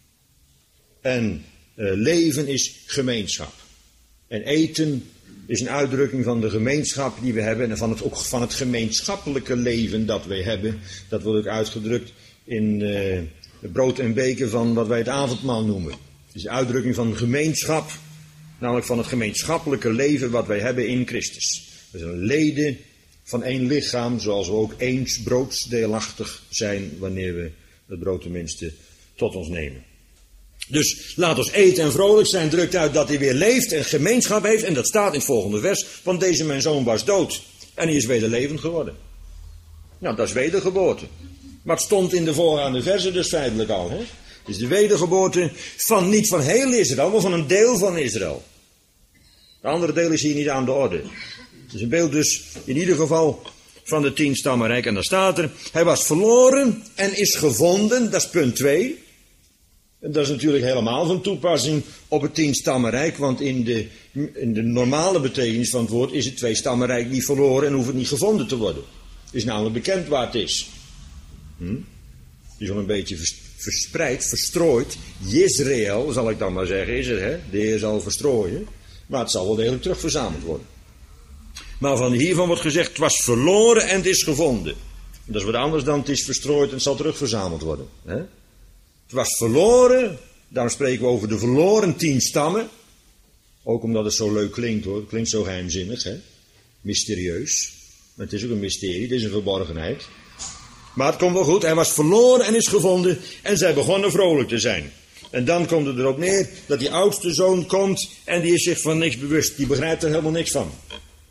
En leven is gemeenschap. En eten is een uitdrukking van de gemeenschap die we hebben. En ook van het gemeenschappelijke leven dat we hebben. Dat wordt ook uitgedrukt in het brood en beker van wat wij het avondmaal noemen. Het is een uitdrukking van gemeenschap. Namelijk van het gemeenschappelijke leven wat wij hebben in Christus. We zijn leden van één lichaam, zoals we ook eens broodsdeelachtig zijn wanneer we het brood tenminste tot ons nemen. Dus laat ons eten en vrolijk zijn, drukt uit dat hij weer leeft en gemeenschap heeft. En dat staat in het volgende vers, want deze mijn zoon was dood en hij is weer levend geworden. Nou, dat is wedergeboorte. Maar het stond in de voorgaande versen dus feitelijk al. Hè? Het is de wedergeboorte van niet van heel Israël, maar van een deel van Israël. Het andere deel is hier niet aan de orde. Het is een beeld dus in ieder geval van de 10 stammenrijk. En daar staat er, hij was verloren en is gevonden. Dat is punt 2. En dat is natuurlijk helemaal van toepassing op het 10 stammenrijk. Want in de normale betekenis van het woord is het 2 stammenrijk niet verloren en hoeft het niet gevonden te worden. Het is namelijk bekend waar het is. Het is al een beetje verspreid, verstrooid. Jezreel, zal ik dan maar zeggen, is het, hè? De Heer zal verstrooien. Maar het zal wel degelijk terugverzameld worden. Maar hiervan wordt gezegd, het was verloren en het is gevonden. Dat is wat anders dan het is verstrooid en het zal terugverzameld worden. Hè? Het was verloren, daarom spreken we over de verloren 10 stammen. Ook omdat het zo leuk klinkt hoor, het klinkt zo geheimzinnig, hè? Mysterieus. Maar het is ook een mysterie, het is een verborgenheid. Maar het komt wel goed, hij was verloren en is gevonden en zij begonnen vrolijk te zijn. En dan komt het erop neer dat die oudste zoon komt en die is zich van niks bewust. Die begrijpt er helemaal niks van.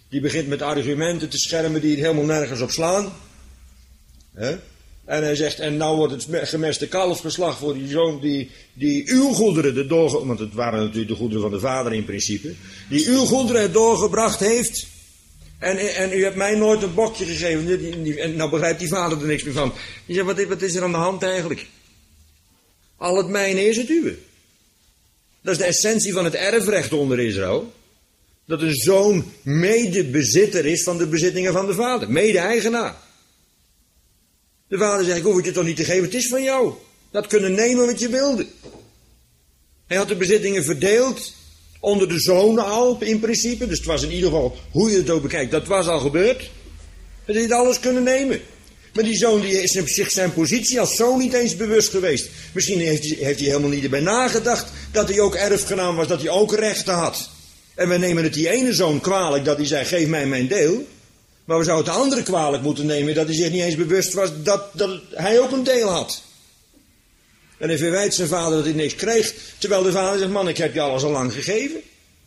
Die begint met argumenten te schermen die helemaal nergens op slaan. He? En hij zegt, en nou wordt het gemeste kalf geslacht voor die zoon die uw goederen want het waren natuurlijk de goederen van de vader in principe, die uw goederen doorgebracht heeft. En u hebt mij nooit een bokje gegeven. En nou begrijpt die vader er niks meer van. Die zegt, wat is er aan de hand eigenlijk? Al het mijne is het uwe. Dat is de essentie van het erfrecht onder Israël. Dat een zoon medebezitter is van de bezittingen van de vader. Mede-eigenaar. De vader zegt, ik hoef het je toch niet te geven, het is van jou. Dat kunnen nemen wat je wilde. Hij had de bezittingen verdeeld. Onder de zonen al, in principe. Dus het was in ieder geval, hoe je het ook bekijkt, dat was al gebeurd. Hij had alles kunnen nemen. Maar die zoon die is zich zijn positie als zoon niet eens bewust geweest. Misschien heeft hij helemaal niet erbij nagedacht dat hij ook erfgenaam was, dat hij ook rechten had. En we nemen het die ene zoon kwalijk dat hij zei, geef mij mijn deel. Maar we zouden het de andere kwalijk moeten nemen dat hij zich niet eens bewust was dat hij ook een deel had. En hij verwijt zijn vader dat hij niks kreeg, terwijl de vader zegt, man, ik heb je alles al lang gegeven.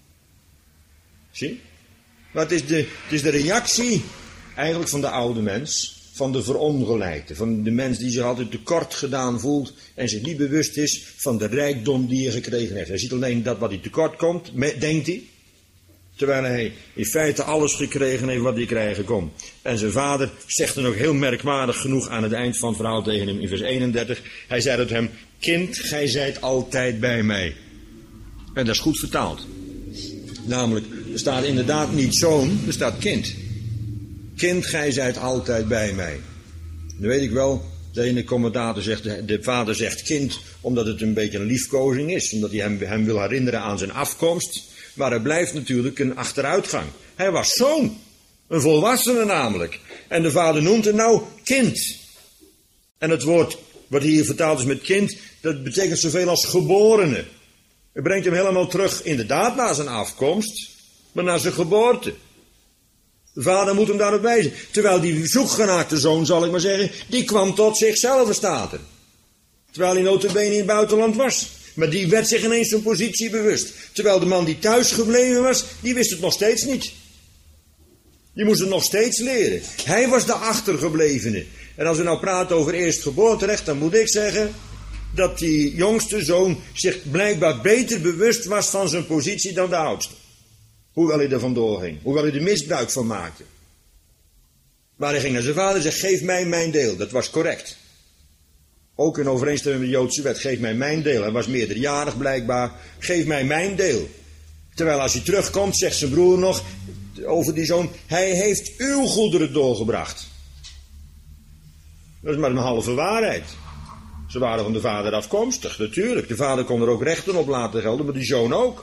Zie? Maar het is de reactie eigenlijk van de oude mens, van de verongelijkte, van de mens die zich altijd tekort gedaan voelt en zich niet bewust is van de rijkdom die hij gekregen heeft. Hij ziet alleen dat wat hij tekort komt, denkt hij, terwijl hij in feite alles gekregen heeft wat hij krijgen kon. En zijn vader zegt er nog heel merkwaardig genoeg aan het eind van het verhaal tegen hem in vers 31. Hij zei tot hem, kind, gij zijt altijd bij mij. En dat is goed vertaald. Namelijk, er staat inderdaad niet zoon, er staat kind. Kind, gij zijt altijd bij mij. Nu weet ik wel, de ene commentator zegt, de vader zegt kind, omdat het een beetje een liefkozing is. Omdat hij hem wil herinneren aan zijn afkomst. Maar er blijft natuurlijk een achteruitgang. Hij was zoon. Een volwassene namelijk. En de vader noemt hem nou kind. En het woord wat hier vertaald is met kind, dat betekent zoveel als geborene. Het brengt hem helemaal terug, inderdaad naar zijn afkomst, maar naar zijn geboorte. De vader moet hem daarop wijzen. Terwijl die zoekgenaakte zoon, zal ik maar zeggen, die kwam tot zichzelf, staat er. Terwijl hij nota bene in het buitenland was. Maar die werd zich ineens zijn positie bewust. Terwijl de man die thuis gebleven was, die wist het nog steeds niet. Die moest het nog steeds leren. Hij was de achtergeblevene. En als we nou praten over eerstgeboorterecht, dan moet ik zeggen dat die jongste zoon zich blijkbaar beter bewust was van zijn positie dan de oudste. Hoewel hij er vandoor ging. Hoewel hij er misbruik van maakte. Maar hij ging naar zijn vader en zei, geef mij mijn deel. Dat was correct. Ook in overeenstemming met de Joodse wet, geef mij mijn deel. Hij was meerderjarig blijkbaar, geef mij mijn deel. Terwijl als hij terugkomt, zegt zijn broer nog over die zoon, hij heeft uw goederen doorgebracht. Dat is maar een halve waarheid. Ze waren van de vader afkomstig, natuurlijk. De vader kon er ook rechten op laten gelden, maar die zoon ook.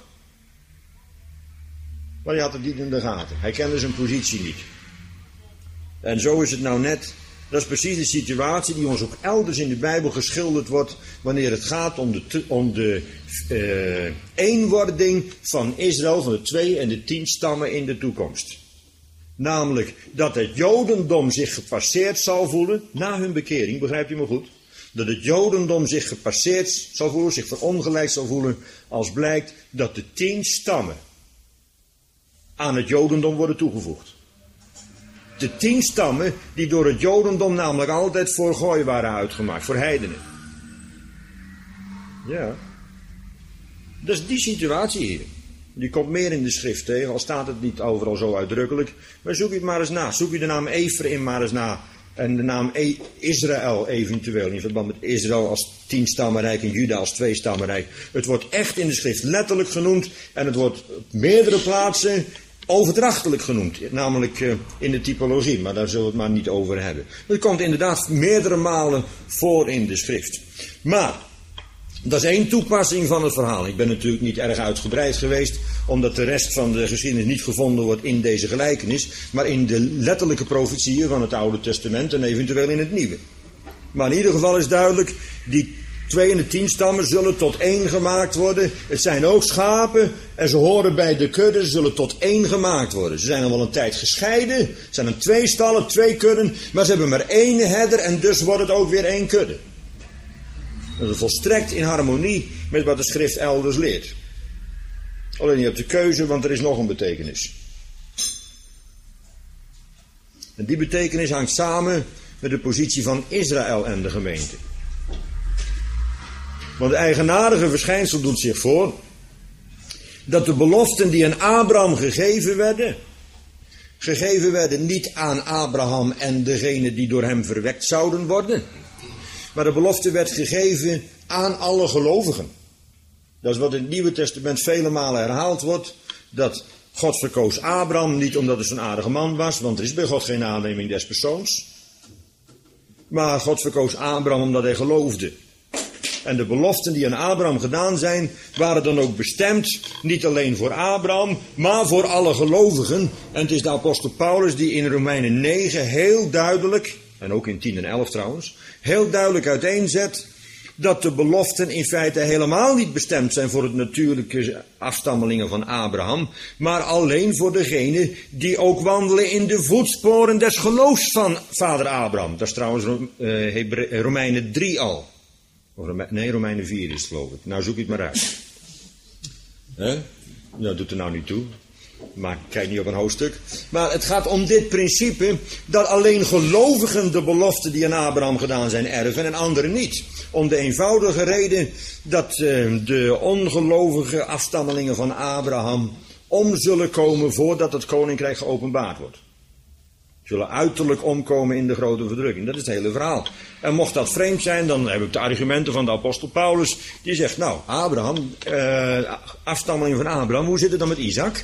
Maar hij had het niet in de gaten. Hij kende zijn positie niet. En zo is het nou net. Dat is precies de situatie die ons ook elders in de Bijbel geschilderd wordt wanneer het gaat om de eenwording van Israël, van de 2 en de 10 stammen in de toekomst. Namelijk dat het Jodendom zich gepasseerd zal voelen, na hun bekering, begrijpt u me goed? Dat het Jodendom zich gepasseerd zal voelen, zich verongelijkt zal voelen, als blijkt dat de 10 stammen aan het Jodendom worden toegevoegd. De 10 stammen die door het Jodendom namelijk altijd voor gooi waren uitgemaakt, voor heidenen. Ja. Dat is die situatie hier. Die komt meer in de schrift tegen, al staat het niet overal zo uitdrukkelijk. Maar zoek het maar eens na. Zoek je de naam Ephraim maar eens na. En de naam Israël eventueel, in verband met Israël als 10-stammenrijk en Juda als 2-stammenrijk. Het wordt echt in de schrift letterlijk genoemd en het wordt op meerdere plaatsen overdrachtelijk genoemd, namelijk in de typologie, maar daar zullen we het maar niet over hebben. Het komt inderdaad meerdere malen voor in de schrift. Maar, dat is 1 toepassing van het verhaal. Ik ben natuurlijk niet erg uitgebreid geweest, omdat de rest van de geschiedenis niet gevonden wordt in deze gelijkenis, maar in de letterlijke profetieën van het Oude Testament en eventueel in het Nieuwe. Maar in ieder geval is duidelijk, die 2 en de 10 stammen zullen tot 1 gemaakt worden. Het zijn ook schapen en ze horen bij de kudde, ze zullen tot 1 gemaakt worden. Ze zijn al wel een tijd gescheiden, het zijn dan 2 stallen, 2 kudden, maar ze hebben maar 1 herder en dus wordt het ook weer 1 kudde. Dat is volstrekt in harmonie met wat de schrift elders leert. Alleen je hebt de keuze, want er is nog een betekenis. En die betekenis hangt samen met de positie van Israël en de gemeente. Want het eigenaardige verschijnsel doet zich voor dat de beloften die aan Abraham gegeven werden niet aan Abraham en degene die door hem verwekt zouden worden. Maar de belofte werd gegeven aan alle gelovigen. Dat is wat in het Nieuwe Testament vele malen herhaald wordt. Dat God verkoos Abraham niet omdat het zo'n aardige man was. Want er is bij God geen aanneming des persoons. Maar God verkoos Abraham omdat hij geloofde. En de beloften die aan Abraham gedaan zijn, waren dan ook bestemd, niet alleen voor Abraham, maar voor alle gelovigen. En het is de apostel Paulus die in Romeinen 9 heel duidelijk, en ook in 10 en 11 trouwens, heel duidelijk uiteenzet dat de beloften in feite helemaal niet bestemd zijn voor het natuurlijke afstammelingen van Abraham, maar alleen voor degenen die ook wandelen in de voetsporen des geloofs van vader Abraham. Dat is trouwens Romeinen 3 al. Nee, Romeinen 4 is het, geloof ik. Nou, zoek je het maar uit. Dat doet er nou niet toe. Maar kijk niet op een hoofdstuk. Maar het gaat om dit principe dat alleen gelovigen de beloften die aan Abraham gedaan zijn erven en anderen niet. Om de eenvoudige reden dat de ongelovige afstammelingen van Abraham om zullen komen voordat het koninkrijk geopenbaard wordt. Zullen uiterlijk omkomen in de grote verdrukking. Dat is het hele verhaal. En mocht dat vreemd zijn, dan heb ik de argumenten van de apostel Paulus. Die zegt, nou, Abraham, afstammeling van Abraham, hoe zit het dan met Isaac?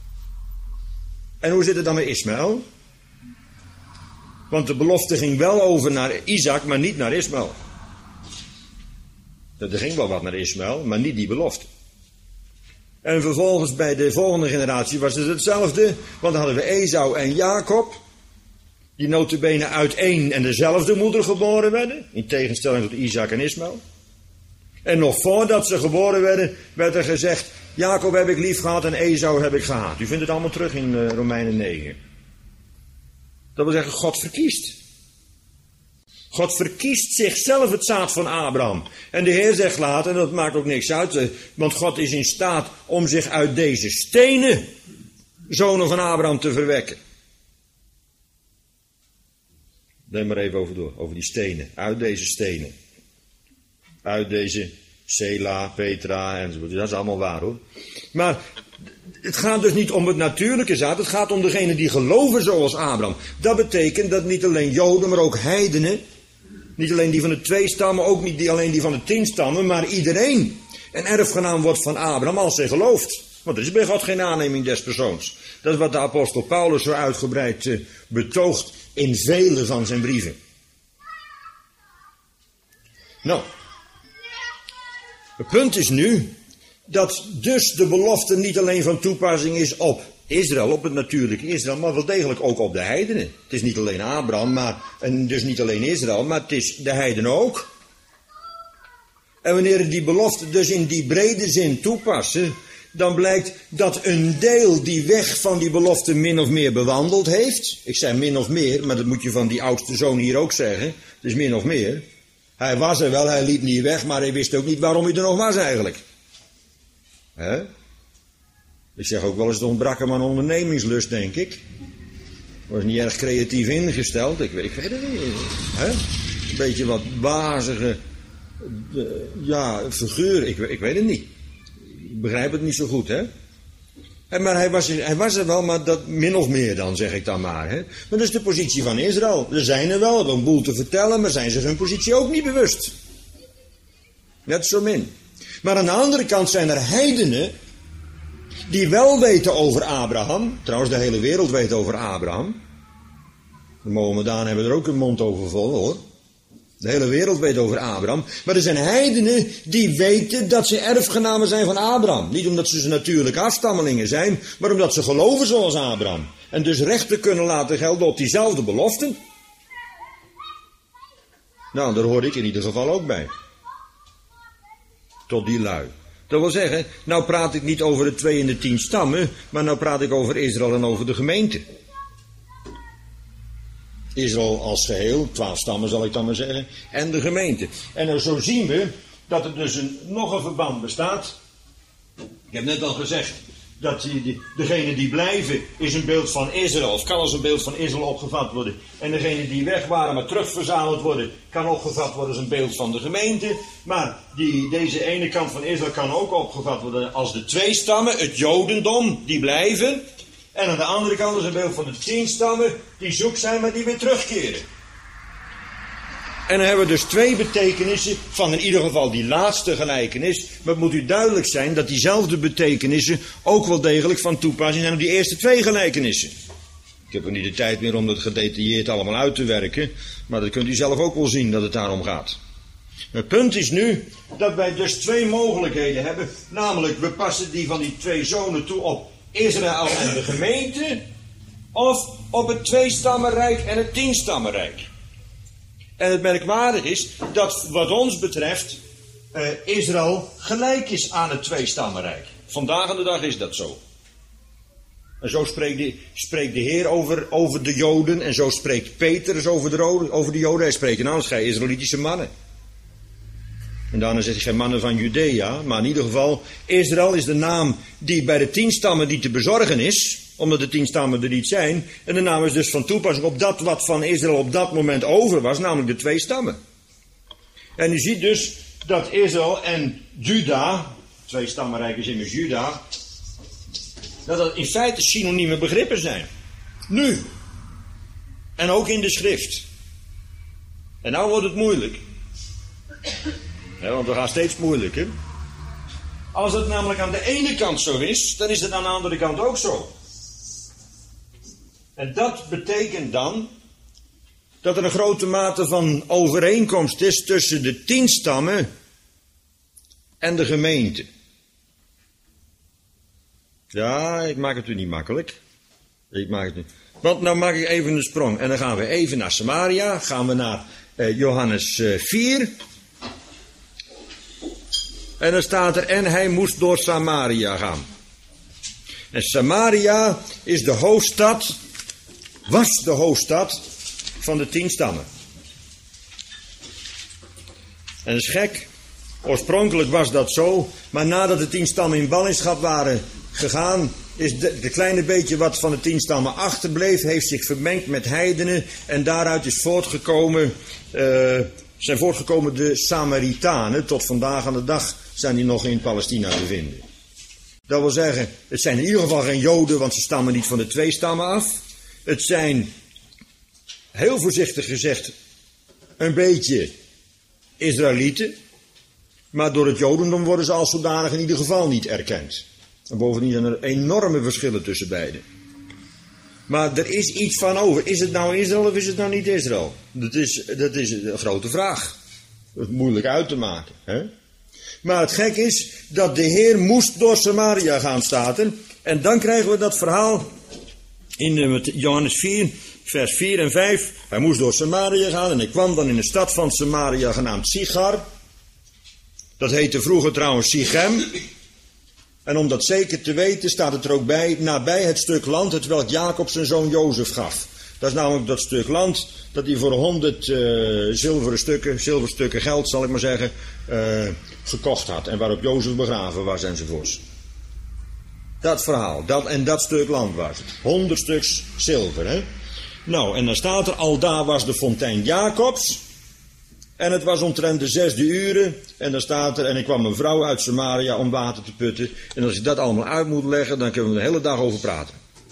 En hoe zit het dan met Ismaël? Want de belofte ging wel over naar Isaac, maar niet naar Ismaël. Er ging wel wat naar Ismaël, maar niet die belofte. En vervolgens bij de volgende generatie was het hetzelfde. Want dan hadden we Esau en Jacob. Die nota bene uit één en dezelfde moeder geboren werden. In tegenstelling tot Isaac en Ismaël. En nog voordat ze geboren werden, werd er gezegd, Jacob heb ik lief gehad en Esau heb ik gehaat. U vindt het allemaal terug in Romeinen 9. Dat wil zeggen, God verkiest. God verkiest zichzelf het zaad van Abraham. En de Heer zegt later, en dat maakt ook niks uit, want God is in staat om zich uit deze stenen zonen van Abraham te verwekken. Denk maar even over door, over die stenen. Uit deze stenen. Uit deze Sela, Petra enzovoort. Dat is allemaal waar hoor. Maar het gaat dus niet om het natuurlijke zaad. Het gaat om degenen die geloven zoals Abraham. Dat betekent dat niet alleen Joden, maar ook heidenen. Niet alleen die van de 2 stammen, ook niet alleen die van de 10 stammen. Maar iedereen een erfgenaam wordt van Abraham als hij gelooft. Want er is bij God geen aanneming des persoons. Dat is wat de apostel Paulus zo uitgebreid betoogt in vele van zijn brieven. Nou, het punt is nu dat dus de belofte niet alleen van toepassing is op Israël, op het natuurlijke Israël, maar wel degelijk ook op de heidenen. Het is niet alleen Abraham, en dus niet alleen Israël, maar het is de heidenen ook. En wanneer die belofte dus in die brede zin toepassen, dan blijkt dat een deel die weg van die belofte min of meer bewandeld heeft. Ik zei min of meer, maar dat moet je van die oudste zoon hier ook zeggen. Het is min of meer. Hij was er wel, hij liep niet weg, maar hij wist ook niet waarom hij er nog was eigenlijk. Hè? Ik zeg ook wel eens, het ontbrak hem aan ondernemingslust, denk ik. Was niet erg creatief ingesteld, ik weet het niet. Hè? Een beetje wat wazige figuur, ik weet het niet. Ik begrijp het niet zo goed, hè. Maar hij was er wel, maar dat min of meer dan, zeg ik dan maar. Hè? Maar dat is de positie van Israël. Er zijn er wel een boel te vertellen, maar zijn ze hun positie ook niet bewust. Net zo min. Maar aan de andere kant zijn er heidenen die wel weten over Abraham. Trouwens, de hele wereld weet over Abraham. De Mohammedanen hebben er ook een mond over vol, hoor. De hele wereld weet over Abraham. Maar er zijn heidenen die weten dat ze erfgenamen zijn van Abraham. Niet omdat ze natuurlijke afstammelingen zijn, maar omdat ze geloven zoals Abraham. En dus rechten kunnen laten gelden op diezelfde beloften. Nou, daar hoor ik in ieder geval ook bij. Tot die lui. Dat wil zeggen, nou praat ik niet over de 2 en de 10 stammen, maar nou praat ik over Israël en over de gemeente. Israël als geheel, 12 stammen zal ik dan maar zeggen, en de gemeente. En zo zien we dat er dus nog een verband bestaat. Ik heb net al gezegd dat degene die blijven is een beeld van Israël, of kan als een beeld van Israël opgevat worden. En degene die weg waren maar terugverzameld worden, kan opgevat worden als een beeld van de gemeente. Maar deze ene kant van Israël kan ook opgevat worden als de 2 stammen, het Jodendom, die blijven. En aan de andere kant is een beeld van de 10 stammen, die zoek zijn, maar die weer terugkeren. En dan hebben we dus 2 betekenissen van in ieder geval die laatste gelijkenis. Maar het moet u duidelijk zijn dat diezelfde betekenissen ook wel degelijk van toepassing zijn op die eerste 2 gelijkenissen. Ik heb er niet de tijd meer om dat gedetailleerd allemaal uit te werken. Maar dat kunt u zelf ook wel zien dat het daarom gaat. Het punt is nu dat wij dus 2 mogelijkheden hebben. Namelijk, we passen die van die 2 zonen toe op Israël en de gemeente. Of op het 2-stammenrijk en het 10-stammenrijk. En het merkwaardige is dat wat ons betreft Israël gelijk is aan het 2-stammenrijk. Vandaag aan de dag is dat zo. En zo spreekt de Heer over de Joden. En zo spreekt Petrus over de Joden. Hij spreekt namens gij Israëlitische mannen. En daarna zegt hij geen mannen van Judea. Maar in ieder geval, Israël is de naam die bij de 10 stammen die te bezorgen is. Omdat de 10 stammen er niet zijn. En de naam is dus van toepassing op dat wat van Israël op dat moment over was. Namelijk de 2 stammen. En u ziet dus dat Israël en Juda. 2-stammenrijk is immers Juda. Dat in feite synonieme begrippen zijn. Nu. En ook in de schrift. En nou wordt het moeilijk. Ja, want we gaan steeds moeilijker. Als het namelijk aan de ene kant zo is, dan is het aan de andere kant ook zo. En dat betekent dan dat er een grote mate van overeenkomst is tussen de 10 stammen en de gemeente. Ja, ik maak het u niet makkelijk. Want nou maak ik even een sprong. En dan gaan we even naar Samaria. Gaan we naar Johannes 4. En dan staat er, en hij moest door Samaria gaan. En Samaria is de hoofdstad, was de hoofdstad van de 10 stammen. En dat is gek. Oorspronkelijk was dat zo, maar nadat de 10 stammen in ballingschap waren gegaan, is de kleine beetje wat van de 10 stammen achterbleef, heeft zich vermengd met heidenen en daaruit is zijn voortgekomen de Samaritanen. Tot vandaag aan de dag zijn die nog in Palestina te vinden. Dat wil zeggen, het zijn in ieder geval geen Joden, want ze stammen niet van de 2 stammen af. Het zijn, heel voorzichtig gezegd, een beetje Israëlieten. Maar door het Jodendom worden ze als zodanig in ieder geval niet erkend. En bovendien zijn er enorme verschillen tussen beiden. Maar er is iets van over. Is het nou Israël of is het nou niet Israël? Dat is een grote vraag. Dat is moeilijk uit te maken. Hè? Maar het gek is dat de Heer moest door Samaria gaan staten. En dan krijgen we dat verhaal in Johannes 4, vers 4 en 5. Hij moest door Samaria gaan en hij kwam dan in de stad van Samaria genaamd Sichar. Dat heette vroeger trouwens Sichem. En om dat zeker te weten staat het er ook bij, nabij het stuk land hetwelk Jacob zijn zoon Jozef gaf. Dat is namelijk dat stuk land dat hij voor 100 zilverstukken geld, zal ik maar zeggen, gekocht had. En waarop Jozef begraven was enzovoorts. Dat verhaal, dat stuk land was het. 100 stuks zilver, hè. Nou, en dan staat er, aldaar was de fontein Jacobs. En het was omtrent de 6e uren. En dan staat er, en ik kwam een vrouw uit Samaria om water te putten. En als ik dat allemaal uit moet leggen, dan kunnen we er de hele dag over praten.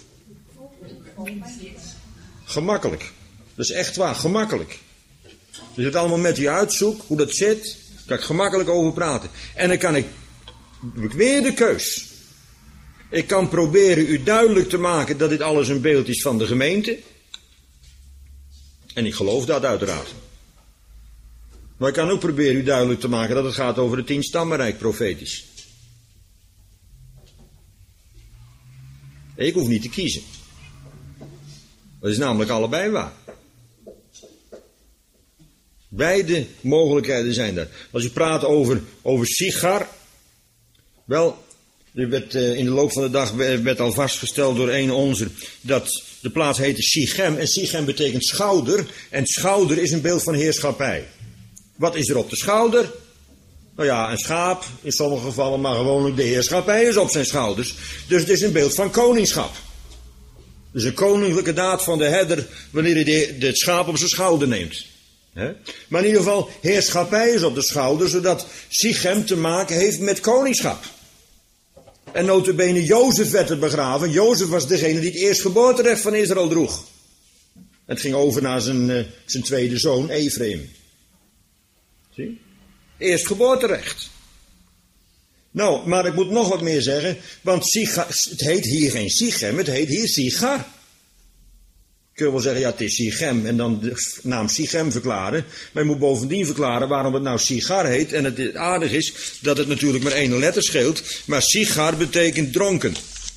Gemakkelijk. Dat is echt waar, gemakkelijk. Als je het allemaal met u uitzoekt, hoe dat zit, kan ik gemakkelijk over praten. En dan heb ik weer de keus. Ik kan proberen u duidelijk te maken dat dit alles een beeld is van de gemeente. En ik geloof dat uiteraard. Maar ik kan ook proberen u duidelijk te maken dat het gaat over het 10-stammenrijk profetisch. Ik hoef niet te kiezen. Dat is namelijk allebei waar. Beide mogelijkheden zijn er. Als u praat over Sichar. Wel, er werd, in de loop van de dag werd al vastgesteld door een onze dat de plaats heette Sichem. En Sichem betekent schouder. En schouder is een beeld van heerschappij. Wat is er op de schouder? Nou ja, een schaap in sommige gevallen, maar gewoonlijk de heerschappij is op zijn schouders. Dus het is een beeld van koningschap. Dus een koninklijke daad van de herder wanneer hij het schaap op zijn schouder neemt. Maar in ieder geval, heerschappij is op de schouder, zodat Sichem te maken heeft met koningschap. En nota bene Jozef werd er begraven. Jozef was degene die het eerstgeboorterecht van Israël droeg. Het ging over naar zijn tweede zoon, Efraim. Zie? Eerstgeboorterecht. Nou, maar ik moet nog wat meer zeggen, want het heet hier geen Sichem, het heet hier Sigar. Je kunt wel zeggen, ja, het is Sichem en dan de naam Sichem verklaren. Maar je moet bovendien verklaren waarom het nou Sigar heet. En het aardig is dat het natuurlijk maar één letter scheelt. Maar Sigar betekent dronken.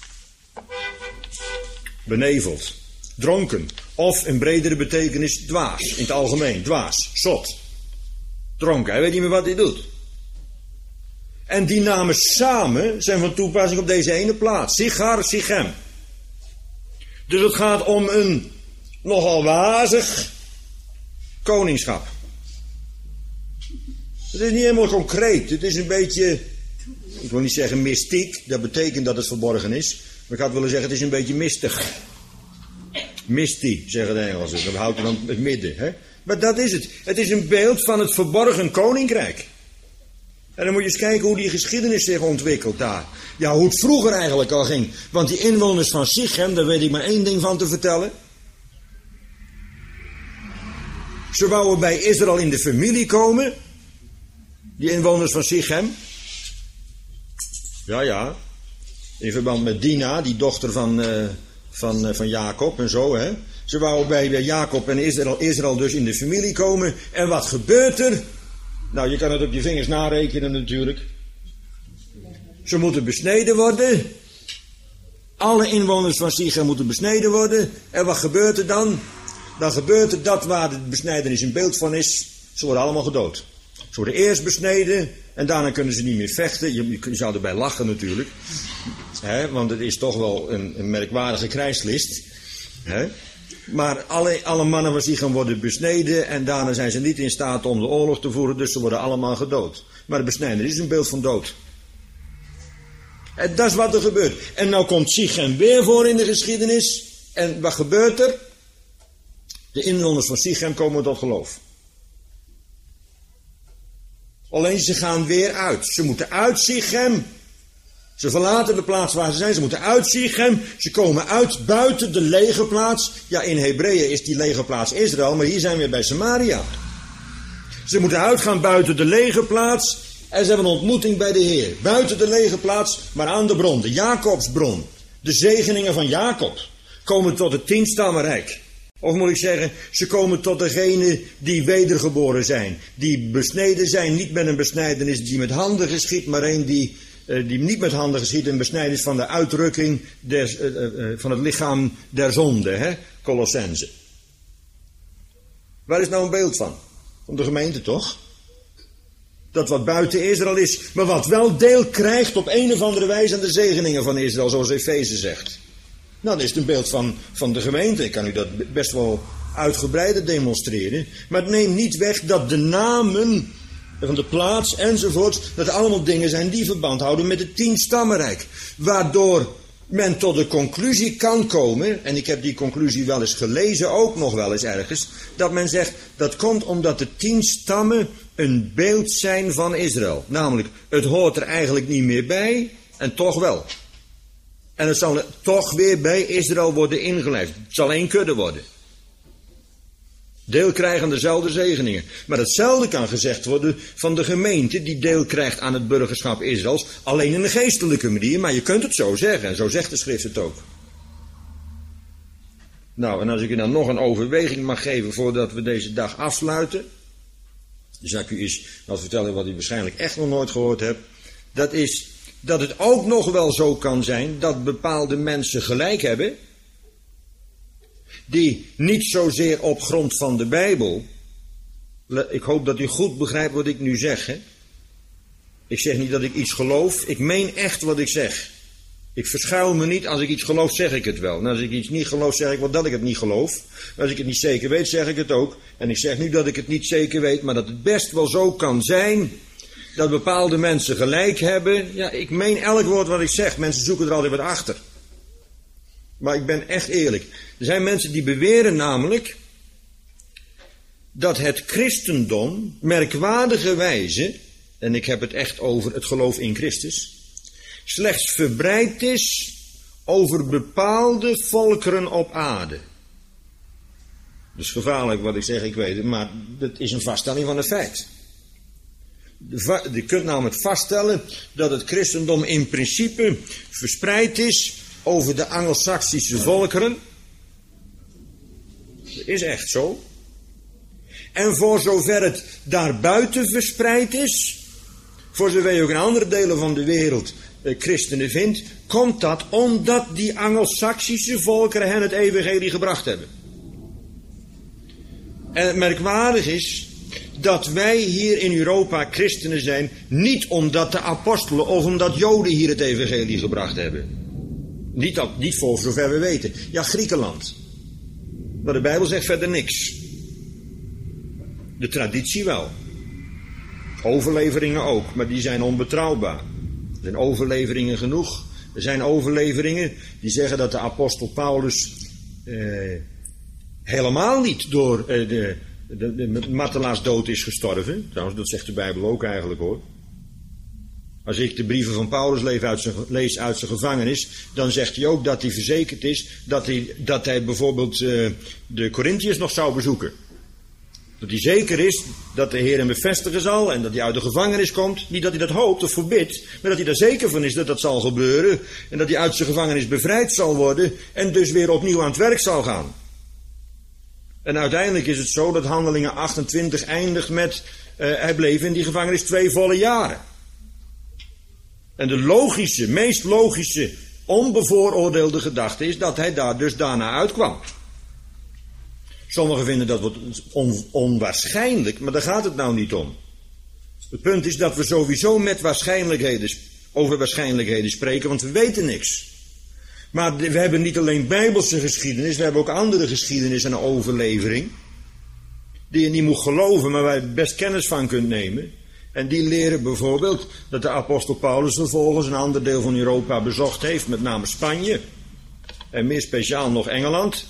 Beneveld. Dronken. Of in bredere betekenis dwaas. In het algemeen. Dwaas. Zot. Dronken. Hij weet niet meer wat hij doet. En die namen samen zijn van toepassing op deze ene plaats. Sigar, Sichem. Dus het gaat om een nogal wazig koningschap. Het is niet helemaal concreet. Het is een beetje, ik wil niet zeggen mystiek. Dat betekent dat het verborgen is. Maar ik had willen zeggen, het is een beetje mistig. Misty, zeggen de Engelsen. Dat houdt dan het midden. Hè? Maar dat is het. Het is een beeld van het verborgen koninkrijk. En dan moet je eens kijken hoe die geschiedenis zich ontwikkelt daar. Ja, hoe het vroeger eigenlijk al ging. Want die inwoners van Sichem, daar weet ik maar één ding van te vertellen. Ze wouden bij Israël in de familie komen. Die inwoners van Sichem. Ja. In verband met Dina, die dochter van Jacob en zo, hè. Ze wouden bij Jacob en Israël dus in de familie komen. En wat gebeurt er? Nou, je kan het op je vingers narekenen natuurlijk. Ze moeten besneden worden. Alle inwoners van Sichem moeten besneden worden. En wat gebeurt er dan? Dan gebeurt er dat waar de besnijdenis een beeld van is. Ze worden allemaal gedood. Ze worden eerst besneden en daarna kunnen ze niet meer vechten. Je zou erbij lachen natuurlijk. Want het is toch wel een merkwaardige krijgslist. Maar alle mannen van Sichem worden besneden en daarna zijn ze niet in staat om de oorlog te voeren, dus ze worden allemaal gedood. Maar de besnijdenis is een beeld van dood. En dat is wat er gebeurt. En nou komt Sichem weer voor in de geschiedenis. En wat gebeurt er? De inwoners van Sichem komen tot geloof. Alleen ze gaan weer uit. Ze moeten uit Sichem. Ze verlaten de plaats waar ze zijn. Ze moeten uit Sichem. Ze komen uit buiten de legerplaats. Ja, in Hebreeën is die legerplaats Israël. Maar hier zijn we bij Samaria. Ze moeten uitgaan buiten de legerplaats. En ze hebben een ontmoeting bij de Heer. Buiten de legerplaats, maar aan de bron. De Jacobsbron. De zegeningen van Jacob komen tot het 10-stammenrijk. Of moet ik zeggen, ze komen tot degene die wedergeboren zijn. Die besneden zijn, niet met een besnijdenis die met handen geschiet, maar een die niet met handen geschiet, een besnijdenis van de uitdrukking van het lichaam der zonde. Hè? Colossense. Waar is nou een beeld van? Van de gemeente toch? Dat wat buiten Israël is, maar wat wel deel krijgt op een of andere wijze aan de zegeningen van Israël, zoals Efeze zegt. Nou, dat is het een beeld van de gemeente. Ik kan u dat best wel uitgebreider demonstreren. Maar het neemt niet weg dat de namen van de plaats enzovoorts, dat allemaal dingen zijn die verband houden met het 10-stammenrijk. Waardoor men tot de conclusie kan komen, en ik heb die conclusie wel eens gelezen, ook nog wel eens ergens, dat men zegt, dat komt omdat de 10 stammen een beeld zijn van Israël. Namelijk, het hoort er eigenlijk niet meer bij, en toch wel. En het zal toch weer bij Israël worden ingelijfd. Het zal één kudde worden. Deel krijgen aan dezelfde zegeningen. Maar hetzelfde kan gezegd worden van de gemeente die deel krijgt aan het burgerschap Israëls. Alleen in een geestelijke manier, maar je kunt het zo zeggen. En zo zegt de schrift het ook. Nou, en als ik u dan nog een overweging mag geven voordat we deze dag afsluiten. Dan zal ik u eens wat vertellen wat u waarschijnlijk echt nog nooit gehoord hebt. Dat is dat het ook nog wel zo kan zijn dat bepaalde mensen gelijk hebben. Die niet zozeer op grond van de Bijbel. Ik hoop dat u goed begrijpt wat ik nu zeg. Hè? Ik zeg niet dat ik iets geloof. Ik meen echt wat ik zeg. Ik verschuil me niet. Als ik iets geloof, zeg ik het wel. En als ik iets niet geloof, zeg ik wel dat ik het niet geloof. Als ik het niet zeker weet, zeg ik het ook. En ik zeg nu dat ik het niet zeker weet, maar dat het best wel zo kan zijn dat bepaalde mensen gelijk hebben. Ja, ik meen elk woord wat ik zeg. Mensen zoeken er altijd wat achter. Maar ik ben echt eerlijk. Er zijn mensen die beweren namelijk dat het christendom merkwaardigerwijze, en ik heb het echt over het geloof in Christus, slechts verbreid is over bepaalde volkeren op aarde. Dat is gevaarlijk wat ik zeg, ik weet het, maar dat is een vaststelling van een feit. Je kunt namelijk vaststellen dat het christendom in principe verspreid is over de Angelsaksische volkeren. Dat is echt zo. En voor zover het daarbuiten verspreid is, voor zover je ook in andere delen van de wereld christenen vindt, komt dat omdat die Angelsaksische volkeren hen het evangelie gebracht hebben. En het merkwaardig is dat wij hier in Europa christenen zijn, niet omdat de apostelen of omdat Joden hier het evangelie gebracht hebben. Niet voor zover we weten. Ja, Griekenland. Maar de Bijbel zegt verder niks. De traditie wel. Overleveringen ook, maar die zijn onbetrouwbaar. Er zijn overleveringen genoeg. Er zijn overleveringen die zeggen dat de apostel Paulus helemaal niet door de martelaarsdood is gestorven. Trouwens, dat zegt de Bijbel ook eigenlijk hoor. Als ik de brieven van Paulus lees uit zijn gevangenis, dan zegt hij ook dat hij verzekerd is dat hij bijvoorbeeld de Corinthiërs nog zou bezoeken. Dat hij zeker is dat de Heer hem bevestigen zal en dat hij uit de gevangenis komt. Niet dat hij dat hoopt of verbidt, maar dat hij er zeker van is dat dat zal gebeuren. En dat hij uit zijn gevangenis bevrijd zal worden en dus weer opnieuw aan het werk zal gaan. En uiteindelijk is het zo dat Handelingen 28 eindigt met hij bleef in die gevangenis 2 volle jaren. En de meest logische, onbevooroordeelde gedachte is dat hij daar dus daarna uitkwam. Sommigen vinden dat wat onwaarschijnlijk, maar daar gaat het nou niet om. Het punt is dat we sowieso over waarschijnlijkheden spreken, want we weten niks. Maar we hebben niet alleen bijbelse geschiedenis, we hebben ook andere geschiedenis en overlevering. Die je niet moet geloven, maar waar je best kennis van kunt nemen. En die leren bijvoorbeeld dat de apostel Paulus vervolgens een ander deel van Europa bezocht heeft, met name Spanje. En meer speciaal nog Engeland.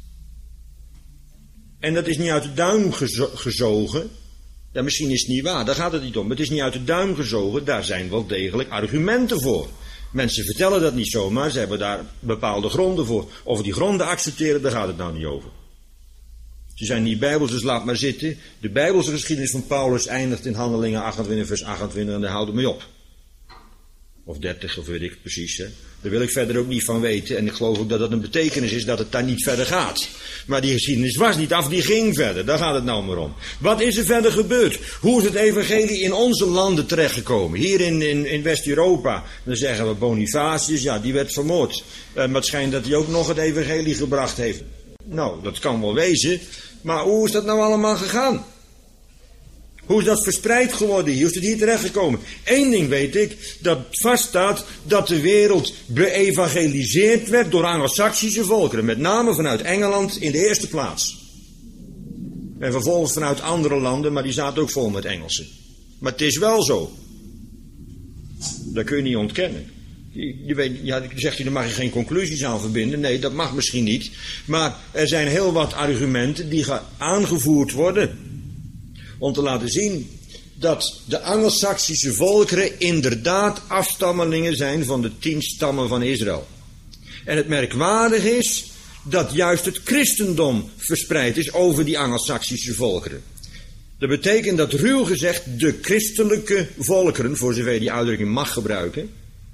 En dat is niet uit de duim gezogen. Ja, misschien is het niet waar, daar gaat het niet om. Het is niet uit de duim gezogen, daar zijn wel degelijk argumenten voor. Mensen vertellen dat niet zomaar, ze hebben daar bepaalde gronden voor. Of we die gronden accepteren, daar gaat het nou niet over. Ze zijn niet bijbels, dus laat maar zitten. De bijbelse geschiedenis van Paulus eindigt in Handelingen 28 vers 28 en daar houden we mee op. Of 30, of weet ik precies. Hè. Daar wil ik verder ook niet van weten. En ik geloof ook dat dat een betekenis is dat het daar niet verder gaat. Maar die geschiedenis was niet af, die ging verder. Daar gaat het nou maar om. Wat is er verder gebeurd? Hoe is het evangelie in onze landen terechtgekomen? Hier in West-Europa. Dan zeggen we Bonifatius, ja, die werd vermoord. Maar het schijnt dat hij ook nog het evangelie gebracht heeft. Nou, dat kan wel wezen. Maar hoe is dat nou allemaal gegaan? Hoe is dat verspreid geworden hier? Hoe is het hier terechtgekomen? Eén ding weet ik, dat vaststaat dat de wereld beëvangeliseerd werd door Angelsaksische volkeren. Met name vanuit Engeland in de eerste plaats. En vervolgens vanuit andere landen, maar die zaten ook vol met Engelsen. Maar het is wel zo. Dat kun je niet ontkennen. Je weet, ja, zegt hij, daar mag je geen conclusies aan verbinden. Nee, dat mag misschien niet. Maar er zijn heel wat argumenten die aangevoerd worden om te laten zien dat de Angelsaksische volkeren inderdaad afstammelingen zijn van de 10 stammen van Israël. En het merkwaardige is dat juist het christendom verspreid is over die Angelsaksische volkeren. Dat betekent dat ruw gezegd de christelijke volkeren, voor zover je die uitdrukking mag gebruiken,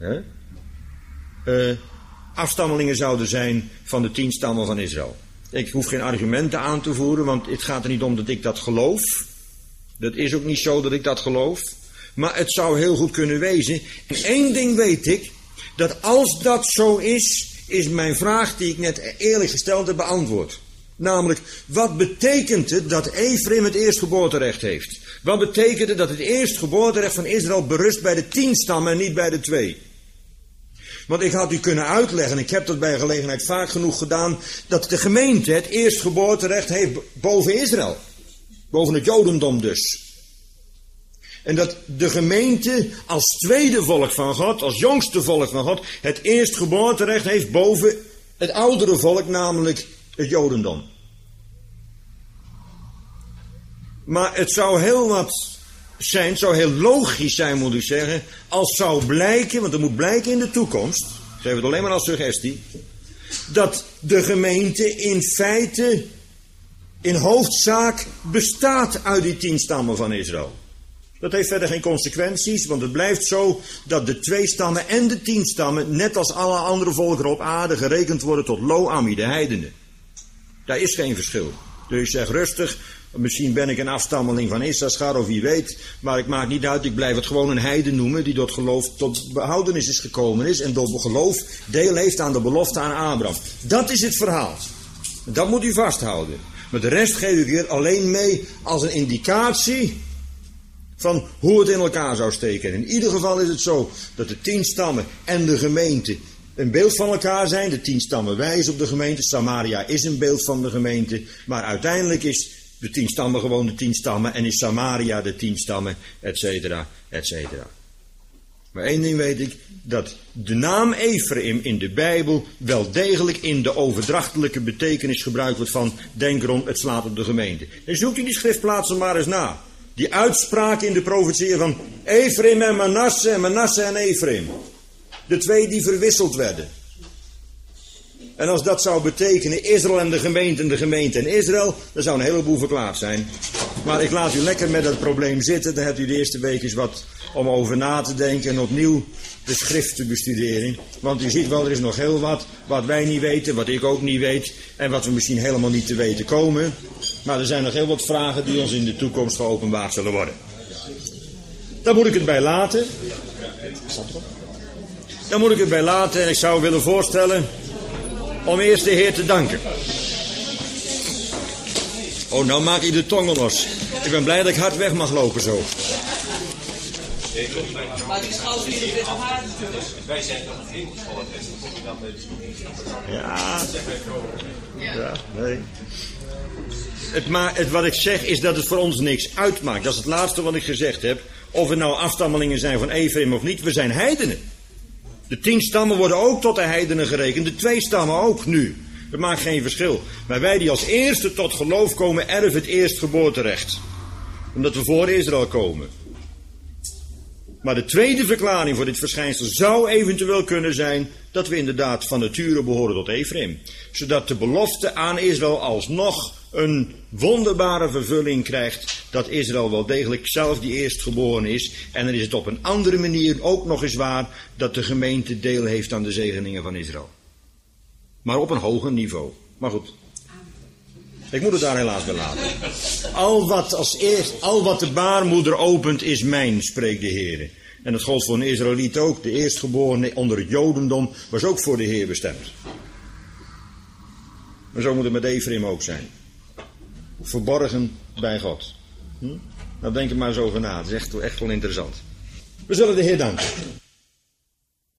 afstammelingen zouden zijn van de 10 stammen van Israël. Ik hoef geen argumenten aan te voeren, want het gaat er niet om dat ik dat geloof. Dat is ook niet zo dat ik dat geloof. Maar het zou heel goed kunnen wezen. En één ding weet ik, dat als dat zo is, is mijn vraag die ik net eerlijk gesteld heb beantwoord. Namelijk, wat betekent het dat Ephraim het eerstgeboorterecht heeft? Wat betekent het dat het eerstgeboorterecht van Israël berust bij de 10 stammen en niet bij de 2? Want ik had u kunnen uitleggen, en ik heb dat bij gelegenheid vaak genoeg gedaan, dat de gemeente het eerstgeboorterecht heeft boven Israël. Boven het Jodendom dus. En dat de gemeente als tweede volk van God, als jongste volk van God, het eerstgeboorterecht heeft boven het oudere volk, namelijk het Jodendom. Maar het zou heel wat zijn, het zou heel logisch zijn, moet ik zeggen, als zou blijken, want er moet blijken in de toekomst, ik geef het alleen maar als suggestie, dat de gemeente in feite, in hoofdzaak, bestaat uit die 10 stammen van Israël. Dat heeft verder geen consequenties, want het blijft zo dat de 2 stammen en de 10 stammen, net als alle andere volkeren op aarde, gerekend worden tot Lo-Ammi, de heidenen. Daar is geen verschil. Dus ik zeg rustig, misschien ben ik een afstammeling van Issachar of wie weet, maar ik maak niet uit, ik blijf het gewoon een heiden noemen die door het geloof tot behoudenis is gekomen is en door geloof deel heeft aan de belofte aan Abraham. Dat is het verhaal. Dat moet u vasthouden. Maar de rest geef ik weer alleen mee als een indicatie van hoe het in elkaar zou steken. In ieder geval is het zo dat de 10 stammen en de gemeente een beeld van elkaar zijn. De 10 stammen wijzen op de gemeente. Samaria is een beeld van de gemeente. Maar uiteindelijk is de 10 stammen gewoon de 10 stammen. En is Samaria de 10 stammen, et cetera, et cetera. Maar één ding weet ik, dat de naam Ephraim in de Bijbel wel degelijk in de overdrachtelijke betekenis gebruikt wordt van, denk erom, het slaat op de gemeente. En zoekt u die schriftplaatsen maar eens na. Die uitspraak in de profetieën van Ephraim en Manasse en Ephraim. De 2 die verwisseld werden. En als dat zou betekenen Israël en de gemeente en Israël, dan zou een heleboel verklaard zijn. Maar ik laat u lekker met dat probleem zitten. Dan hebt u de eerste week eens wat om over na te denken en opnieuw de schrift te bestuderen. Want u ziet wel, er is nog heel wat wij niet weten, wat ik ook niet weet. En wat we misschien helemaal niet te weten komen. Maar er zijn nog heel wat vragen die ons in de toekomst geopenbaard zullen worden. Daar moet ik het bij laten. Daar moet ik het bij laten en ik zou willen voorstellen om eerst de Heer te danken. Oh, nou maak ik de tongen los. Ik ben blij dat ik hard weg mag lopen zo. Maar die schouwspieren best hard. Wij zeggen dat het hemelsvolk is. Ja, nee. Wat ik zeg is dat het voor ons niks uitmaakt. Dat is het laatste wat ik gezegd heb. Of we nou afstammelingen zijn van Ephraim of niet. We zijn heidenen. De 10 stammen worden ook tot de heidenen gerekend. De 2 stammen ook nu. Dat maakt geen verschil. Maar wij die als eerste tot geloof komen, erven het eerstgeboorterecht. Omdat we voor Israël komen. Maar de tweede verklaring voor dit verschijnsel zou eventueel kunnen zijn dat we inderdaad van nature behoren tot Ephraim. Zodat de belofte aan Israël alsnog een wonderbare vervulling krijgt dat Israël wel degelijk zelf die eerstgeboren is. En dan is het op een andere manier ook nog eens waar dat de gemeente deel heeft aan de zegeningen van Israël. Maar op een hoger niveau. Maar goed. Ik moet het daar helaas bij laten. Al wat de baarmoeder opent is mijn, spreekt de Heer. En dat gold voor een Israëliet ook. De eerstgeborene onder het Jodendom was ook voor de Heer bestemd. Maar zo moet het met Ephraim ook zijn. Verborgen bij God. Nou, denk er maar eens over na. Het is echt wel interessant. We zullen de Heer danken.